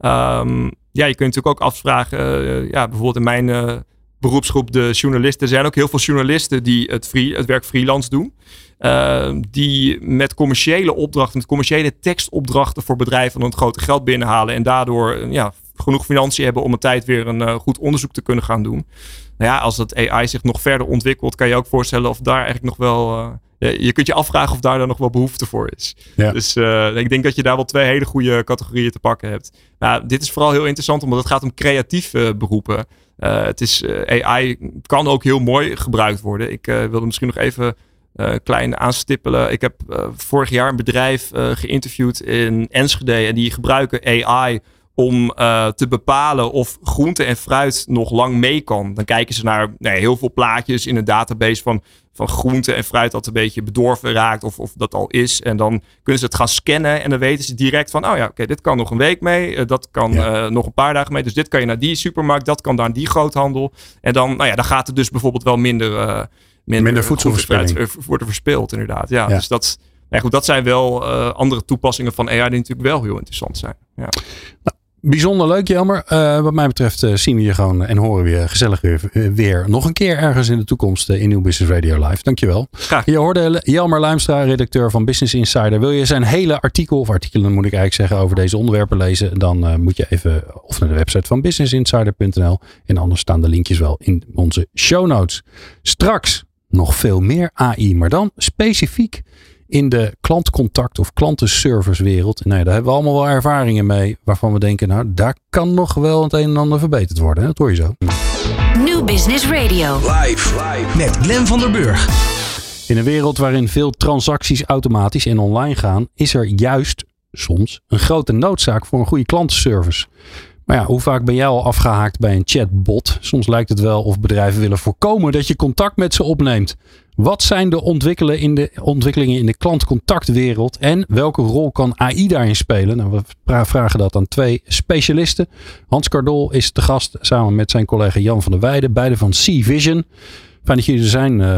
Um, ja, je kunt natuurlijk ook afvragen, uh, ja, bijvoorbeeld in mijn uh, beroepsgroep, de journalisten. Er zijn ook heel veel journalisten die het, free, het werk freelance doen. Uh, die met commerciële opdrachten, met commerciële tekstopdrachten voor bedrijven dan het grote geld binnenhalen. En daardoor uh, ja, genoeg financiën hebben om een tijd weer een uh, goed onderzoek te kunnen gaan doen. Nou ja, als dat A I zich nog verder ontwikkelt, kan je ook voorstellen of daar eigenlijk nog wel... Uh, je kunt je afvragen of daar dan nog wel behoefte voor is. Ja. Dus uh, ik denk dat je daar wel twee hele goede categorieën te pakken hebt. Nou, dit is vooral heel interessant, omdat het gaat om creatieve uh, beroepen. Uh, het is, uh, A I kan ook heel mooi gebruikt worden. Ik uh, wilde misschien nog even uh, klein aanstippelen. Ik heb uh, vorig jaar een bedrijf uh, geïnterviewd in Enschede. En die gebruiken A I om uh, te bepalen of groente en fruit nog lang mee kan. Dan kijken ze naar nee, heel veel plaatjes in een database van, van groente en fruit dat een beetje bedorven raakt of, of dat al is. En dan kunnen ze het gaan scannen en dan weten ze direct van, oh ja, oké, okay, dit kan nog een week mee. Uh, dat kan ja. uh, nog een paar dagen mee. Dus dit kan je naar die supermarkt, dat kan naar die groothandel. En dan, nou ja, dan gaat er dus bijvoorbeeld wel minder, uh, minder,
minder voedselverspilling
uh, worden verspild inderdaad. Ja, ja. Dus dat, nou goed, dat zijn wel uh, andere toepassingen van A I die natuurlijk wel heel interessant zijn. Ja.
Nou, bijzonder leuk, Jelmer. Uh, wat mij betreft uh, zien we je gewoon en horen we je gezellig weer, uh, weer nog een keer ergens in de toekomst uh, in Nieuw Business Radio Live. Dankjewel. Graag. Je hoorde Jelmer Luimstra, redacteur van Business Insider. Wil je zijn hele artikel, of artikelen moet ik eigenlijk zeggen, over deze onderwerpen lezen, dan uh, moet je even of naar de website van business insider punt n l en anders staan de linkjes wel in onze show notes. Straks nog veel meer A I, maar dan specifiek in de klantcontact of klantenservicewereld. Nou ja, daar hebben we allemaal wel ervaringen mee waarvan we denken, nou, daar kan nog wel het een en ander verbeterd worden. Hè? Dat hoor je zo.
New Business Radio.
Live, live met Glenn van der Burg.
In een wereld waarin veel transacties automatisch en online gaan, is er juist soms een grote noodzaak voor een goede klantenservice. Maar ja, hoe vaak ben jij al afgehaakt bij een chatbot? Soms lijkt het wel of bedrijven willen voorkomen dat je contact met ze opneemt. Wat zijn de ontwikkelingen in de, ontwikkelingen in de klantcontactwereld en welke rol kan A I daarin spelen? Nou, we vragen dat aan twee specialisten. Hans Cardol is te gast samen met zijn collega Jan van der Weijden, beide van C-Vision. Fijn dat jullie er zijn, uh,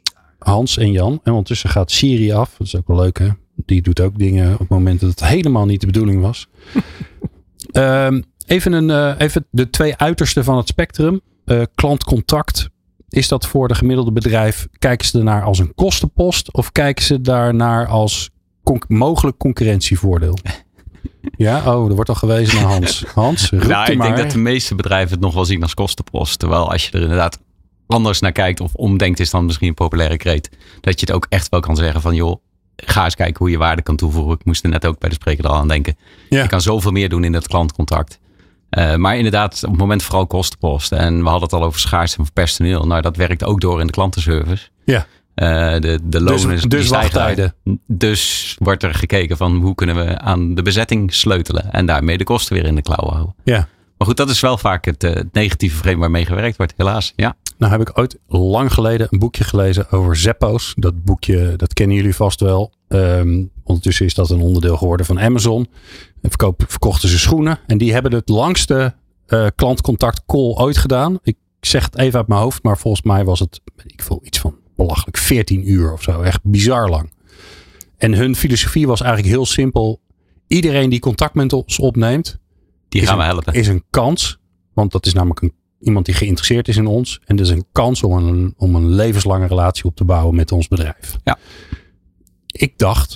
Hans en Jan. En ondertussen gaat Siri af. Dat is ook wel leuk, hè? Die doet ook dingen op momenten dat het helemaal niet de bedoeling was. um, even, een, uh, even de twee uitersten van het spectrum. Uh, klantcontact. Is dat voor de gemiddelde bedrijf? Kijken ze ernaar als een kostenpost? Of kijken ze daarnaar als con- mogelijk concurrentievoordeel? Ja, oh, er wordt al gewezen naar Hans. Hans, roep
nou, ik
maar.
denk dat de meeste bedrijven het nog wel zien als kostenpost. Terwijl als je er inderdaad anders naar kijkt of omdenkt, is dan misschien een populaire kreet. Dat je het ook echt wel kan zeggen van, joh, ga eens kijken hoe je waarde kan toevoegen. Ik moest er net ook bij de spreker al aan denken. Ja. Je kan zoveel meer doen in dat klantcontact. Uh, maar inderdaad, op het moment vooral kostenposten. En we hadden het al over schaarste van personeel. Nou, dat werkt ook door in de klantenservice.
Ja.
Uh, de, de lonen
dus,
die
dus
stijgen.
wachttijden.
Dus wordt er gekeken van hoe kunnen we aan de bezetting sleutelen. En daarmee de kosten weer in de klauwen houden.
Ja.
Maar goed, dat is wel vaak het, uh, het negatieve frame waarmee gewerkt wordt, helaas. Ja.
Nou heb ik ooit lang geleden een boekje gelezen over Zappos. Dat boekje, dat kennen jullie vast wel. Um, ondertussen is dat een onderdeel geworden van Amazon. Verkoop, verkochten ze schoenen. En die hebben het langste uh, klantcontact call ooit gedaan. Ik zeg het even uit mijn hoofd. Maar volgens mij was het, ik voel iets van belachelijk veertien uur of zo. Echt bizar lang. En hun filosofie was eigenlijk heel simpel. Iedereen die contact met ons opneemt.
Die gaan
een,
we helpen.
Is een kans. Want dat is namelijk een, iemand die geïnteresseerd is in ons. En dat is een kans om een, om een levenslange relatie op te bouwen met ons bedrijf.
Ja.
Ik dacht,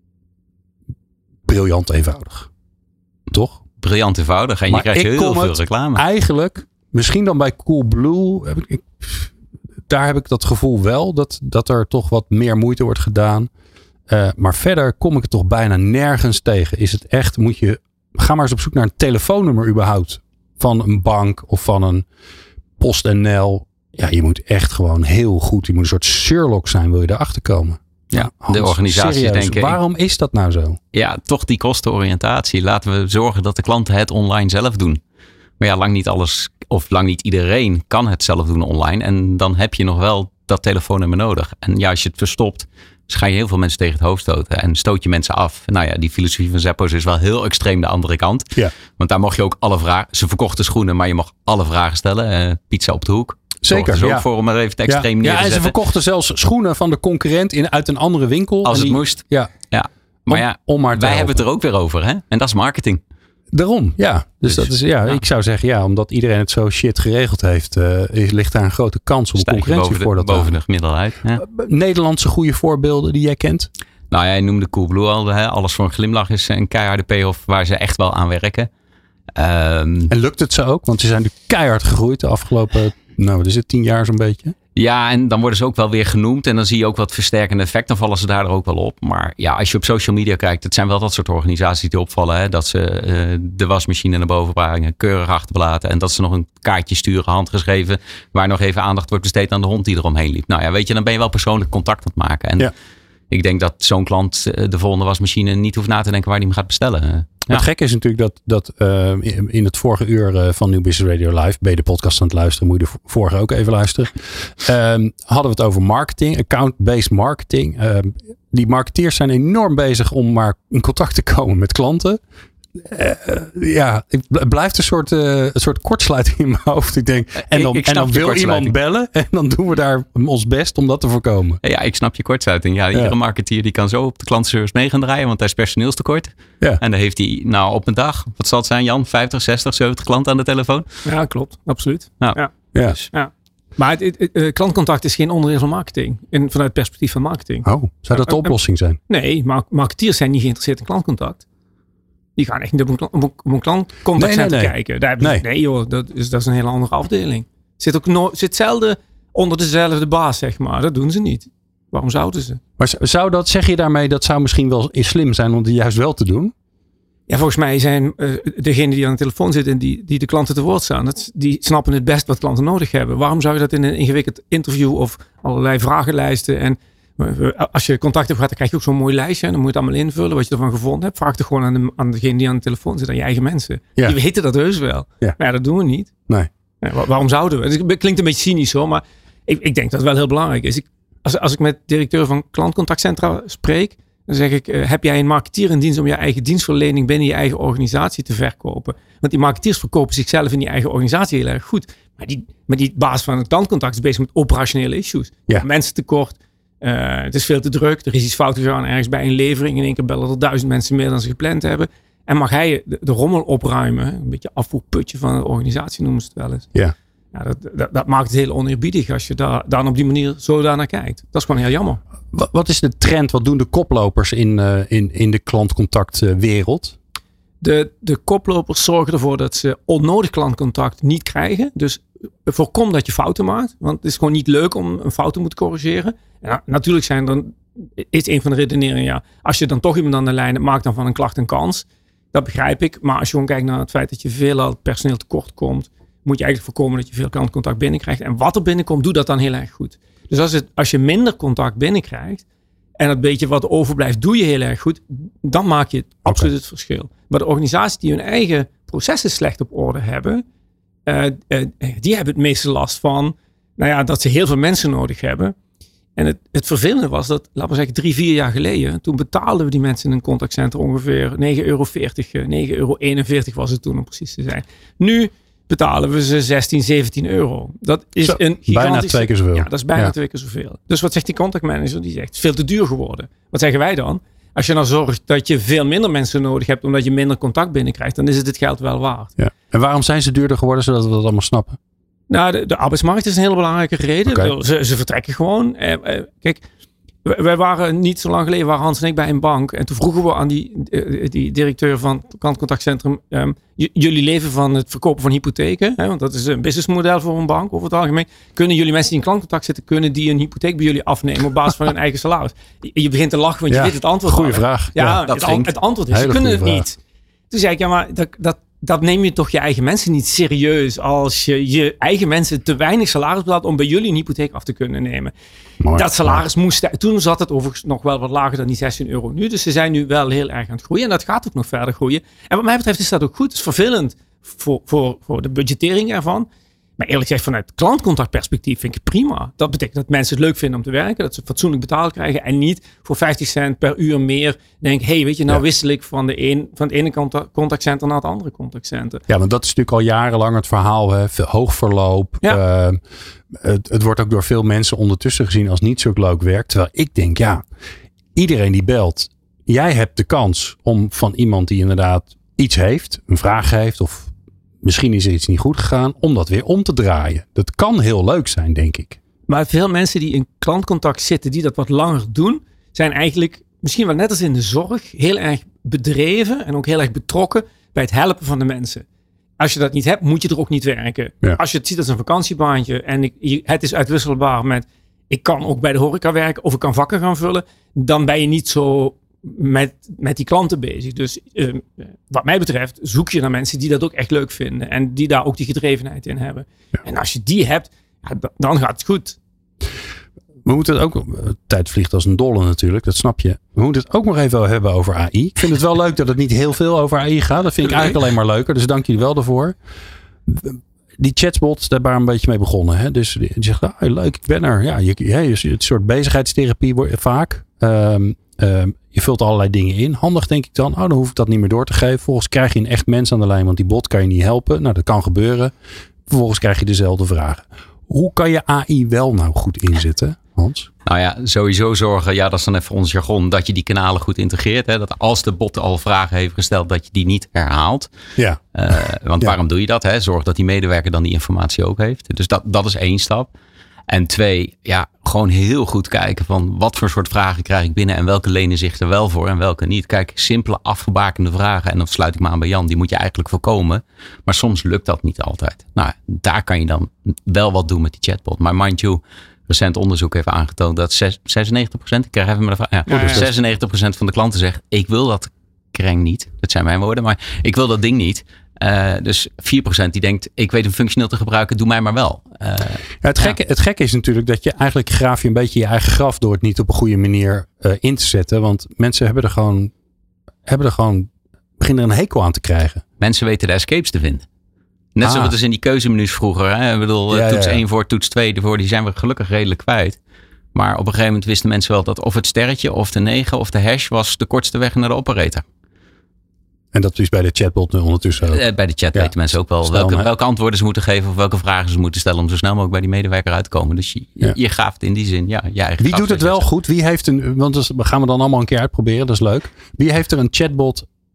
briljant eenvoudig. Toch?
Briljant eenvoudig. En maar je krijgt heel veel reclame.
Eigenlijk, misschien dan bij Coolblue. Heb ik, ik, daar heb ik dat gevoel wel. Dat, dat er toch wat meer moeite wordt gedaan. Uh, maar verder kom ik het toch bijna nergens tegen. Is het echt, moet je, ga maar eens op zoek naar een telefoonnummer überhaupt. Van een bank of van een PostNL. Ja, je moet echt gewoon heel goed. Je moet een soort Sherlock zijn, wil je erachter komen.
Ja, Hans, de organisaties
serieus,
denken.
Waarom is dat nou zo?
Ja, toch die kostenoriëntatie. Laten we zorgen dat de klanten het online zelf doen. Maar ja, lang niet alles of lang niet iedereen kan het zelf doen online. En dan heb je nog wel dat telefoonnummer nodig. En ja, als je het verstopt, dus ga je heel veel mensen tegen het hoofd stoten. En stoot je mensen af. Nou ja, die filosofie van Zappos is wel heel extreem de andere kant.
Ja.
Want daar mocht je ook alle vragen. Ze verkochten schoenen, maar je mocht alle vragen stellen. Uh, pizza op de hoek.
Zeker,
zo
ja.
voor om er even het extreem
ja.
neer te
ja, en
zetten.
ze verkochten zelfs schoenen van de concurrent in, uit een andere winkel.
Als
en
het
die,
moest.
Ja.
ja. Maar
om,
ja,
om maar
wij hebben het er ook weer over. Hè? En dat is marketing.
Daarom, ja. Dus, dus dat is, ja, ja, ik zou zeggen, ja, omdat iedereen het zo shit geregeld heeft, uh, ligt daar een grote kans op concurrentie voor dat
boven de gemiddelde uit. Ja.
Uh, Nederlandse goede voorbeelden die jij kent?
Nou, jij noemde Coolblue al. Hè? Alles voor een glimlach is een keiharde payoff waar ze echt wel aan werken. Um,
en lukt het ze ook? Want ze zijn natuurlijk keihard gegroeid de afgelopen, nou, wat is het, tien jaar zo'n beetje?
Ja, en dan worden ze ook wel weer genoemd. En dan zie je ook wat versterkende effect. Dan vallen ze daar ook wel op. Maar ja, als je op social media kijkt. Het zijn wel dat soort organisaties die opvallen. Hè? Dat ze uh, de wasmachine naar boven brengen. Keurig achterlaten. En dat ze nog een kaartje sturen, handgeschreven. Waar nog even aandacht wordt besteed aan de hond die eromheen liep. Nou ja, weet je, dan ben je wel persoonlijk contact aan het maken. En
ja.
ik denk dat zo'n klant uh, de volgende wasmachine niet hoeft na te denken waar hij hem gaat bestellen.
Ja. Het gekke is natuurlijk dat, dat uh, in het vorige uur uh, van New Business Radio Live, ben je de podcast aan het luisteren, moet je de vorige ook even luisteren, um, hadden we het over marketing, account-based marketing. Um, die marketeers zijn enorm bezig om maar in contact te komen met klanten. Uh, ja, het blijft een soort, uh, een soort kortsluiting in mijn hoofd. Ik denk, en dan, en dan wil iemand bellen en dan doen we daar ons best om dat te voorkomen.
Ja, ik snap je kortsluiting. Ja, iedere ja. marketeer die kan zo op de klantenservice mee gaan draaien, want hij is personeelstekort.
Ja.
En dan heeft hij nou op een dag, wat zal het zijn Jan, vijftig, zestig, zeventig klanten aan de telefoon?
Ja, klopt. Absoluut.
Nou,
ja.
Ja.
Dus, ja. Maar het, het, het, uh, klantcontact is geen onderdeel van marketing. En vanuit het perspectief van marketing.
Oh, zou dat de oplossing zijn?
Nee, maar marketeers zijn niet geïnteresseerd in klantcontact. Die gaan echt niet op een, op een, op een klantcontactcentrum nee, nee, nee. kijken. Daar nee. nee joh, dat is, dat is een hele andere afdeling. Zit ook no, zit zelden onder dezelfde baas, zeg maar. Dat doen ze niet. Waarom zouden ze?
Maar zou dat, zeg je daarmee, dat zou misschien wel slim zijn om het juist wel te doen?
Ja, volgens mij zijn uh, degenen die aan de telefoon zitten en die, die de klanten te woord staan, dat, die snappen het best wat klanten nodig hebben. Waarom zou je dat in een ingewikkeld interview of allerlei vragenlijsten en als je contact hebt gehad, dan krijg je ook zo'n mooi lijstje. En dan moet je het allemaal invullen wat je ervan gevonden hebt. Vraag het gewoon aan, de, aan degene die aan de telefoon zit, aan je eigen mensen. Ja. Die weten dat heus wel. Ja. Maar ja, dat doen we niet.
Nee.
Ja, waar, waarom zouden we? Het klinkt een beetje cynisch hoor, maar ik, ik denk dat het wel heel belangrijk is. Ik, als, als ik met directeur van klantcontactcentra spreek, dan zeg ik, uh, heb jij een marketeer in dienst om je eigen dienstverlening binnen je eigen organisatie te verkopen? Want die marketeers verkopen zichzelf in die eigen organisatie heel erg goed. Maar die, maar die baas van het klantcontact is bezig met operationele issues. Ja. Mensen tekort. Uh, het is veel te druk. Er is iets fout gegaan ergens bij een levering. In één keer bellen er duizend mensen meer dan ze gepland hebben. En mag hij de, de rommel opruimen. Een beetje afvoerputje van de organisatie noemen ze het wel eens.
Ja.
Ja, dat, dat, dat maakt het heel oneerbiedig als je daar, dan op die manier zo daarnaar kijkt. Dat is gewoon heel jammer.
Wat, wat is de trend? Wat doen de koplopers in, uh, in, in de klantcontactwereld?
De, de koplopers zorgen ervoor dat ze onnodig klantcontact niet krijgen. Dus voorkom dat je fouten maakt. Want het is gewoon niet leuk om een fout te moeten corrigeren. Ja, natuurlijk zijn er, is een van de redeneringen. Ja, als je dan toch iemand aan de lijn hebt, maak dan van een klacht een kans. Dat begrijp ik. Maar als je gewoon kijkt naar het feit dat je veel personeel tekort komt, moet je eigenlijk voorkomen dat je veel klantcontact binnenkrijgt. En wat er binnenkomt, doe dat dan heel erg goed. Dus als, het, als je minder contact binnenkrijgt en dat beetje wat overblijft, doe je heel erg goed, dan maak je het absoluut het verschil. Maar de organisaties die hun eigen processen slecht op orde hebben, uh, uh, die hebben het meeste last van, nou ja, dat ze heel veel mensen nodig hebben. En het, het vervelende was dat, laten we zeggen, drie, vier jaar geleden, toen betaalden we die mensen in een contactcenter ongeveer negen euro veertig, negen euro eenenveertig was het toen om precies te zijn. Nu betalen we ze zestien, zeventien euro. Dat is
Zo,
een gigantisch...
bijna twee keer zoveel.
Ja, dat is bijna
ja.
twee keer zoveel. Dus wat zegt die contactmanager? Die zegt, het is veel te duur geworden. Wat zeggen wij dan? Als je nou zorgt dat je veel minder mensen nodig hebt, omdat je minder contact binnenkrijgt, dan is het het geld wel waard.
Ja. En waarom zijn ze duurder geworden, zodat we dat allemaal snappen?
Nou, de, de arbeidsmarkt is een hele belangrijke reden.
Okay.
Ze, ze vertrekken gewoon. Eh, eh, kijk, wij waren niet zo lang geleden, waren Hans en ik bij een bank. En toen vroegen we aan die, die directeur van het klantcontactcentrum. Um, j- jullie leven van het verkopen van hypotheken. Hè, want dat is een businessmodel voor een bank over het algemeen. Kunnen jullie mensen die in klantcontact zitten, kunnen die een hypotheek bij jullie afnemen op basis van hun eigen salaris? Je, je begint te lachen, want je
ja,
weet het antwoord.
Goeie vraag.
Ja,
ja
dat het, an- het antwoord is, ze kunnen het vraag. niet. Toen zei ik, ja, maar dat, dat, dat neem je toch je eigen mensen niet serieus als je je eigen mensen te weinig salaris betaalt om bij jullie een hypotheek af te kunnen nemen. Mooi. Dat salaris moest, toen zat het overigens nog wel wat lager dan die zestien euro nu. Dus ze zijn nu wel heel erg aan het groeien en dat gaat ook nog verder groeien. En wat mij betreft is dat ook goed. Het is vervelend voor, voor, voor de budgettering ervan. Maar eerlijk gezegd, vanuit klantcontactperspectief vind ik het prima. Dat betekent dat mensen het leuk vinden om te werken. Dat ze fatsoenlijk betaald krijgen. En niet voor vijftig cent per uur meer. Denk, hé, hey, weet je, nou ja. wissel ik van, de een, van het ene contactcenter naar het andere contactcenter.
Ja, want dat is natuurlijk al jarenlang het verhaal. Hè? Hoog verloop. Ja. Uh, het, het wordt ook door veel mensen ondertussen gezien als niet zo leuk werk. Terwijl ik denk, ja, iedereen die belt. Jij hebt de kans om van iemand die inderdaad iets heeft. Een vraag heeft of... Misschien is er iets niet goed gegaan om dat weer om te draaien. Dat kan heel leuk zijn, denk ik.
Maar veel mensen die in klantcontact zitten, die dat wat langer doen, zijn eigenlijk misschien wel net als in de zorg heel erg bedreven en ook heel erg betrokken bij het helpen van de mensen. Als je dat niet hebt, moet je er ook niet werken. Ja. Als je het ziet als een vakantiebaantje en ik, het is uitwisselbaar met ik kan ook bij de horeca werken of ik kan vakken gaan vullen, dan ben je niet zo met, met die klanten bezig. Dus uh, wat mij betreft zoek je naar mensen die dat ook echt leuk vinden. En die daar ook die gedrevenheid in hebben. Ja. En als je die hebt, ja, dan gaat het goed.
We moeten het ook, tijd vliegt als een dolle natuurlijk, dat snap je. We moeten het ook nog even hebben over A I. Ik vind het wel leuk dat het niet heel veel over A I gaat. Dat vind ik eigenlijk alleen maar leuker. Dus dank jullie wel daarvoor. Die chatbots, daar waren we een beetje mee begonnen. Hè? Dus die zegt, ah, leuk, ik ben er. Ja, je, je, je, het soort bezigheidstherapie vaak. Um, um, je vult allerlei dingen in. Handig denk ik dan. Oh, dan hoef ik dat niet meer door te geven. Vervolgens krijg je een echt mens aan de lijn. Want die bot kan je niet helpen. Nou, dat kan gebeuren. Vervolgens krijg je dezelfde vragen. Hoe kan je A I wel nou goed inzetten, Hans?
Nou ja, sowieso zorgen, ja, dat is dan even ons jargon, dat je die kanalen goed integreert. Hè? Dat als de bot al vragen heeft gesteld, dat je die niet herhaalt.
Ja.
Uh, want
ja.
waarom doe je dat? Hè? Zorg dat die medewerker dan die informatie ook heeft. Dus dat, dat is één stap. En twee, ja, gewoon heel goed kijken van wat voor soort vragen krijg ik binnen en welke lenen zich er wel voor en welke niet. Kijk, simpele afgebakende vragen, en dan sluit ik me aan bij Jan, die moet je eigenlijk voorkomen. Maar soms lukt dat niet altijd. Nou, daar kan je dan wel wat doen met die chatbot. Maar mind you, recent onderzoek heeft aangetoond dat zesennegentig procent, ik krijg even maar de vraag, ja, ja, ja. zesennegentig procent van de klanten zegt, ik wil dat kreng niet. Dat zijn mijn woorden, maar ik wil dat ding niet. Uh, dus vier procent die denkt, ik weet hem functioneel te gebruiken, doe mij maar wel. Uh,
ja, het, gekke, ja. het gekke is natuurlijk dat je eigenlijk graaf je een beetje je eigen graf door het niet op een goede manier uh, in te zetten. Want mensen hebben er gewoon, hebben er gewoon, beginnen er een hekel aan te krijgen.
Mensen weten de escapes te vinden. Net ah. zoals dus in die keuzemenu's vroeger. Hè? Ik bedoel, ja, toets ja, ja. één voor, toets twee ervoor, die zijn we gelukkig redelijk kwijt. Maar op een gegeven moment wisten mensen wel dat of het sterretje of de negen of de hash was de kortste weg naar de operator.
En dat is bij de chatbot nu ondertussen ook.
Bij de chat ja, weten mensen ook wel welke, welke antwoorden ze moeten geven of welke vragen ze moeten stellen om zo snel mogelijk bij die medewerker uit te komen. Dus je, ja. je graaft in die zin, ja, je eigen.
Wie doet het wel goed? Wie heeft een, want dat gaan we dan allemaal een keer uitproberen, dat is leuk. Wie heeft er een chatbot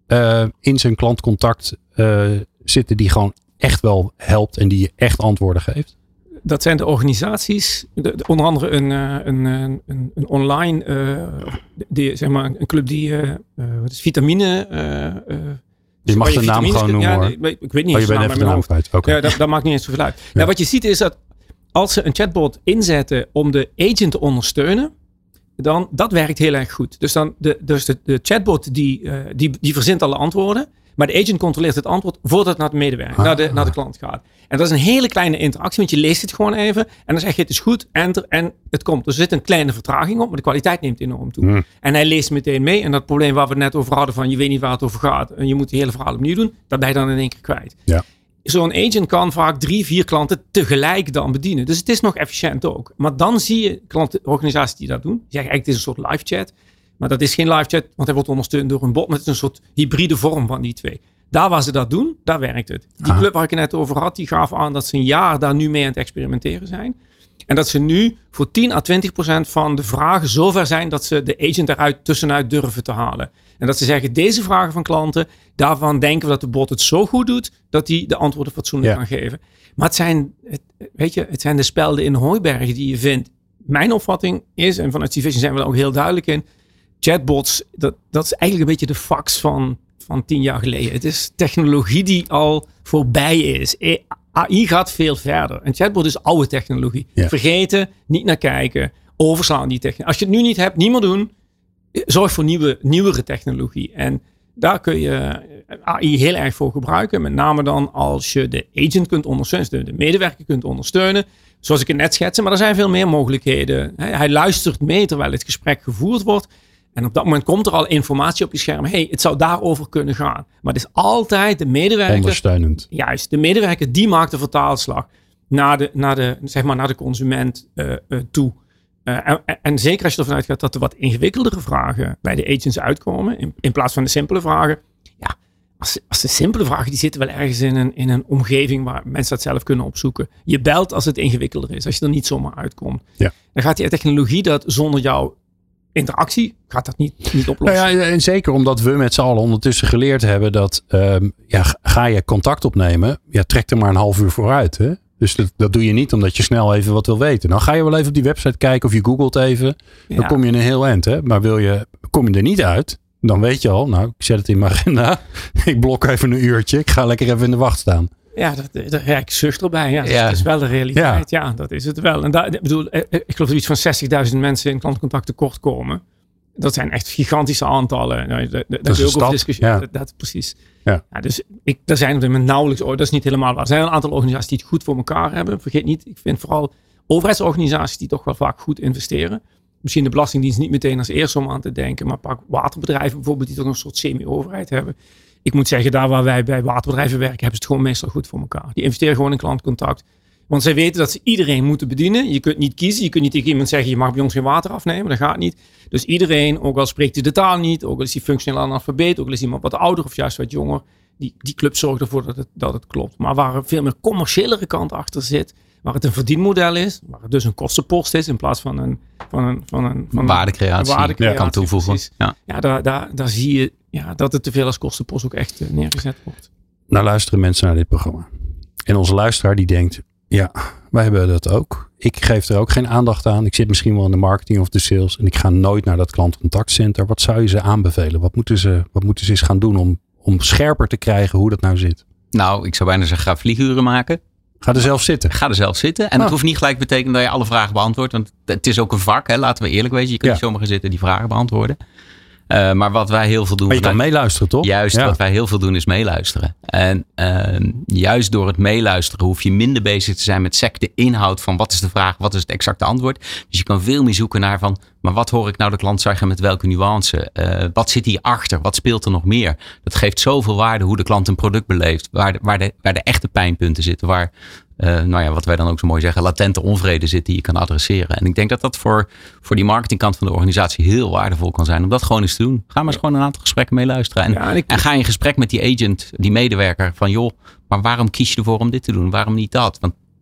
uh, in zijn klantcontact uh, zitten die gewoon echt wel helpt en die je echt antwoorden geeft?
Dat zijn de organisaties, de, de, onder andere een, een, een, een, een online, uh, die, zeg maar een club die, uh, wat is vitamine... Uh, uh,
je mag de naam gewoon noemen,
ja,
hoor.
Nee, ik weet niet
oh,
eens
je bent even de naam kwijt. Okay.
Ja, dat, dat maakt niet eens zoveel uit. Ja. Nou, wat je ziet is dat als ze een chatbot inzetten om de agent te ondersteunen, dan dat werkt heel erg goed. Dus, dan de, dus de, de chatbot die, uh, die, die verzint alle antwoorden. Maar de agent controleert het antwoord voordat het naar de medewerker, ah, naar, de, naar de klant gaat. En dat is een hele kleine interactie, want je leest het gewoon even. En dan zeg je het is goed, enter en het komt. Dus er zit een kleine vertraging op, maar de kwaliteit neemt enorm toe. Hmm. En hij leest meteen mee. En dat probleem waar we het net over hadden van je weet niet waar het over gaat. En je moet het hele verhaal opnieuw doen. Dat ben je dan in één keer kwijt. Ja. Zo'n agent kan vaak drie, vier klanten tegelijk dan bedienen. Dus het is nog efficiënt ook. Maar dan zie je klantenorganisaties die dat doen. Die zeggen eigenlijk het is een soort live chat. Maar dat is geen live chat, want hij wordt ondersteund door een bot. Maar het is een soort hybride vorm van die twee. Daar waar ze dat doen, daar werkt het. Die club waar ik het net over had, die gaf aan dat ze een jaar daar nu mee aan het experimenteren zijn. En dat ze nu voor tien à twintig procent van de vragen zover zijn dat ze de agent eruit tussenuit durven te halen. En dat ze zeggen, deze vragen van klanten, daarvan denken we dat de bot het zo goed doet, dat die de antwoorden fatsoenlijk ja. kan geven. Maar het zijn, het, weet je, het zijn de spelden in hooibergen die je vindt. Mijn opvatting is, en vanuit C-Vision zijn we er ook heel duidelijk in, chatbots, dat, dat is eigenlijk een beetje de fax van, van tien jaar geleden. Het is technologie die al voorbij is. A I gaat veel verder. Een chatbot is oude technologie. Ja. Vergeten, niet naar kijken, overslaan die technologie. Als je het nu niet hebt, niet meer doen. Zorg voor nieuwe, nieuwere technologie. En daar kun je A I heel erg voor gebruiken. Met name dan als je de agent kunt ondersteunen, de medewerker kunt ondersteunen. Zoals ik het net schetste, maar er zijn veel meer mogelijkheden. Hij luistert mee terwijl het gesprek gevoerd wordt. En op dat moment komt er al informatie op je scherm. Hey, het zou daarover kunnen gaan. Maar het is altijd de medewerker.
Ondersteunend.
Juist, de medewerker die maakt de vertaalslag naar de, naar de, zeg maar naar de consument uh, uh, toe. Uh, en, en zeker als je ervan uitgaat dat er wat ingewikkeldere vragen bij de agents uitkomen. In, in plaats van de simpele vragen. Ja, als, als de simpele vragen die zitten wel ergens in een, in een omgeving waar mensen dat zelf kunnen opzoeken. Je belt als het ingewikkelder is. Als je er niet zomaar uitkomt. Ja. Dan gaat die technologie dat zonder jouw interactie gaat dat niet, niet oplossen.
Nou ja, en zeker omdat we met z'n allen ondertussen geleerd hebben dat um, ja, ga je contact opnemen, ja, trek er maar een half uur vooruit. Hè? Dus dat, dat doe je niet omdat je snel even wat wil weten. Dan ga je wel even op die website kijken of je googelt even. Dan ja. kom je in een heel eind. Hè? Maar wil je, kom je er niet uit, dan weet je al, nou ik zet het in mijn agenda. Ik blok even een uurtje. Ik ga lekker even in de wacht staan.
Ja, dat, dat, ja, ik zucht erbij. Ja, ja. Dat is wel de realiteit. Ja, ja dat is het wel. En daar, ik bedoel, ik geloof dat iets van zestigduizend mensen in klantcontact tekort komen. Dat zijn echt gigantische aantallen. Nou, daar kun je ook over discussiëren. Ja. Dat, dat, precies. Ja. Ja, dus ik, er zijn op dit moment nauwelijks, oh, dat is niet helemaal waar. Er zijn een aantal organisaties die het goed voor elkaar hebben. Vergeet niet, ik vind vooral overheidsorganisaties die toch wel vaak goed investeren. Misschien de Belastingdienst niet meteen als eerste om aan te denken. Maar pak waterbedrijven bijvoorbeeld die toch een soort semi-overheid hebben. Ik moet zeggen, daar waar wij bij waterbedrijven werken, hebben ze het gewoon meestal goed voor elkaar. Die investeren gewoon in klantcontact. Want zij weten dat ze iedereen moeten bedienen. Je kunt niet kiezen. Je kunt niet tegen iemand zeggen, je mag bij ons geen water afnemen. Dat gaat niet. Dus iedereen, ook al spreekt hij de taal niet, ook al is hij functioneel analfabeet, ook al is iemand wat ouder of juist wat jonger. Die, die club zorgt ervoor dat het, dat het klopt. Maar waar er veel meer commerciëlere kant achter zit, waar het een verdienmodel is, waar het dus een kostenpost is in plaats van een, van een, van een, van
waardecreatie,
een waardecreatie
kan toevoegen.
Ja, ja daar, daar, daar zie je ja, dat het te veel als kostenpost ook echt uh, neergezet wordt.
Nou luisteren mensen naar dit programma. En onze luisteraar die denkt, ja, wij hebben dat ook. Ik geef er ook geen aandacht aan. Ik zit misschien wel in de marketing of de sales en ik ga nooit naar dat klantcontactcenter. Wat zou je ze aanbevelen? Wat moeten ze, wat moeten ze eens gaan doen om, om scherper te krijgen hoe dat nou zit?
Nou, ik zou bijna zeggen, ga vlieguren maken.
Ga er zelf zitten.
Ga er zelf zitten. En oh. Het hoeft niet gelijk te betekenen dat je alle vragen beantwoordt. Want het is ook een vak, hè? Laten we eerlijk wezen. Je kunt ja. niet zomaar gaan zitten die vragen beantwoorden. Uh, maar wat wij heel veel doen.
Maar je kan vanuit, meeluisteren, toch?
Juist, ja. wat wij heel veel doen is meeluisteren. En uh, juist door het meeluisteren hoef je minder bezig te zijn met sec de inhoud van wat is de vraag, wat is het exacte antwoord. Dus je kan veel meer zoeken naar van, maar wat hoor ik nou de klant zeggen met welke nuance? Uh, wat zit hierachter? Wat speelt er nog meer? Dat geeft zoveel waarde hoe de klant een product beleeft. Waar de, waar de, waar de echte pijnpunten zitten. Waar Uh, nou ja, wat wij dan ook zo mooi zeggen, latente onvrede zit die je kan adresseren. En ik denk dat dat voor, voor die marketingkant van de organisatie heel waardevol kan zijn om dat gewoon eens te doen. Ga maar eens gewoon een aantal gesprekken mee luisteren. En, ja, en, ik, en ga in gesprek met die agent, die medewerker van joh, maar waarom kies je ervoor om dit te doen? Waarom niet dat? Want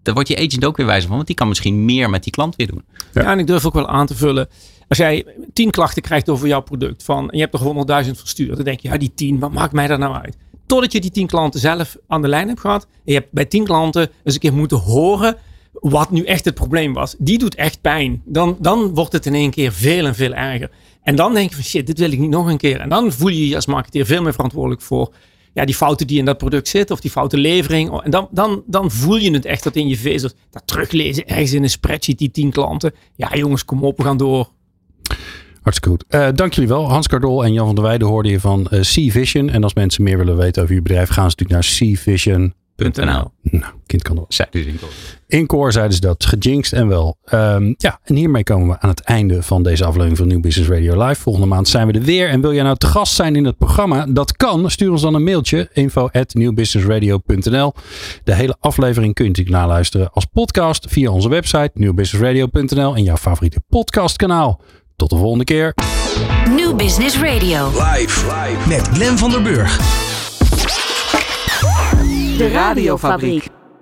daar wordt je agent ook weer wijzer van. Want die kan misschien meer met die klant weer doen.
Ja, ja en ik durf ook wel aan te vullen. Als jij tien klachten krijgt over jouw product. Van, en je hebt er honderdduizend verstuurd. Dan denk je, ja die tien, wat maakt mij daar nou uit? Totdat je die tien klanten zelf aan de lijn hebt gehad. En je hebt bij tien klanten eens een keer moeten horen wat nu echt het probleem was. Die doet echt pijn. Dan, dan wordt het in één keer veel en veel erger. En dan denk je van shit, dit wil ik niet nog een keer. En dan voel je je als marketeer veel meer verantwoordelijk voor ja, die fouten die in dat product zitten. Of die foute levering. En dan, dan, dan voel je het echt dat in je vezels. Dat teruglezen ergens in een spreadsheet die tien klanten. Ja jongens, kom op, we gaan door.
Hartstikke goed. Uh, dank jullie wel. Hans Kardol en Jan van der Weijden hoorden je van uh, C-Vision. En als mensen meer willen weten over je bedrijf, gaan ze natuurlijk naar c vision punt n l. Nou, kind kan door. Incore zeiden ze dat. Gejinxed en wel. Um, ja, en hiermee komen we aan het einde van deze aflevering van New Business Radio Live. Volgende maand zijn we er weer. En wil jij nou te gast zijn in het programma? Dat kan. Stuur ons dan een mailtje. info at new business radio punt n l. De hele aflevering kun je natuurlijk naluisteren als podcast via onze website new business radio punt n l en jouw favoriete podcastkanaal. Tot de volgende keer.
New Business Radio.
Live, live met Glenn van der Burg.
De Radiofabriek.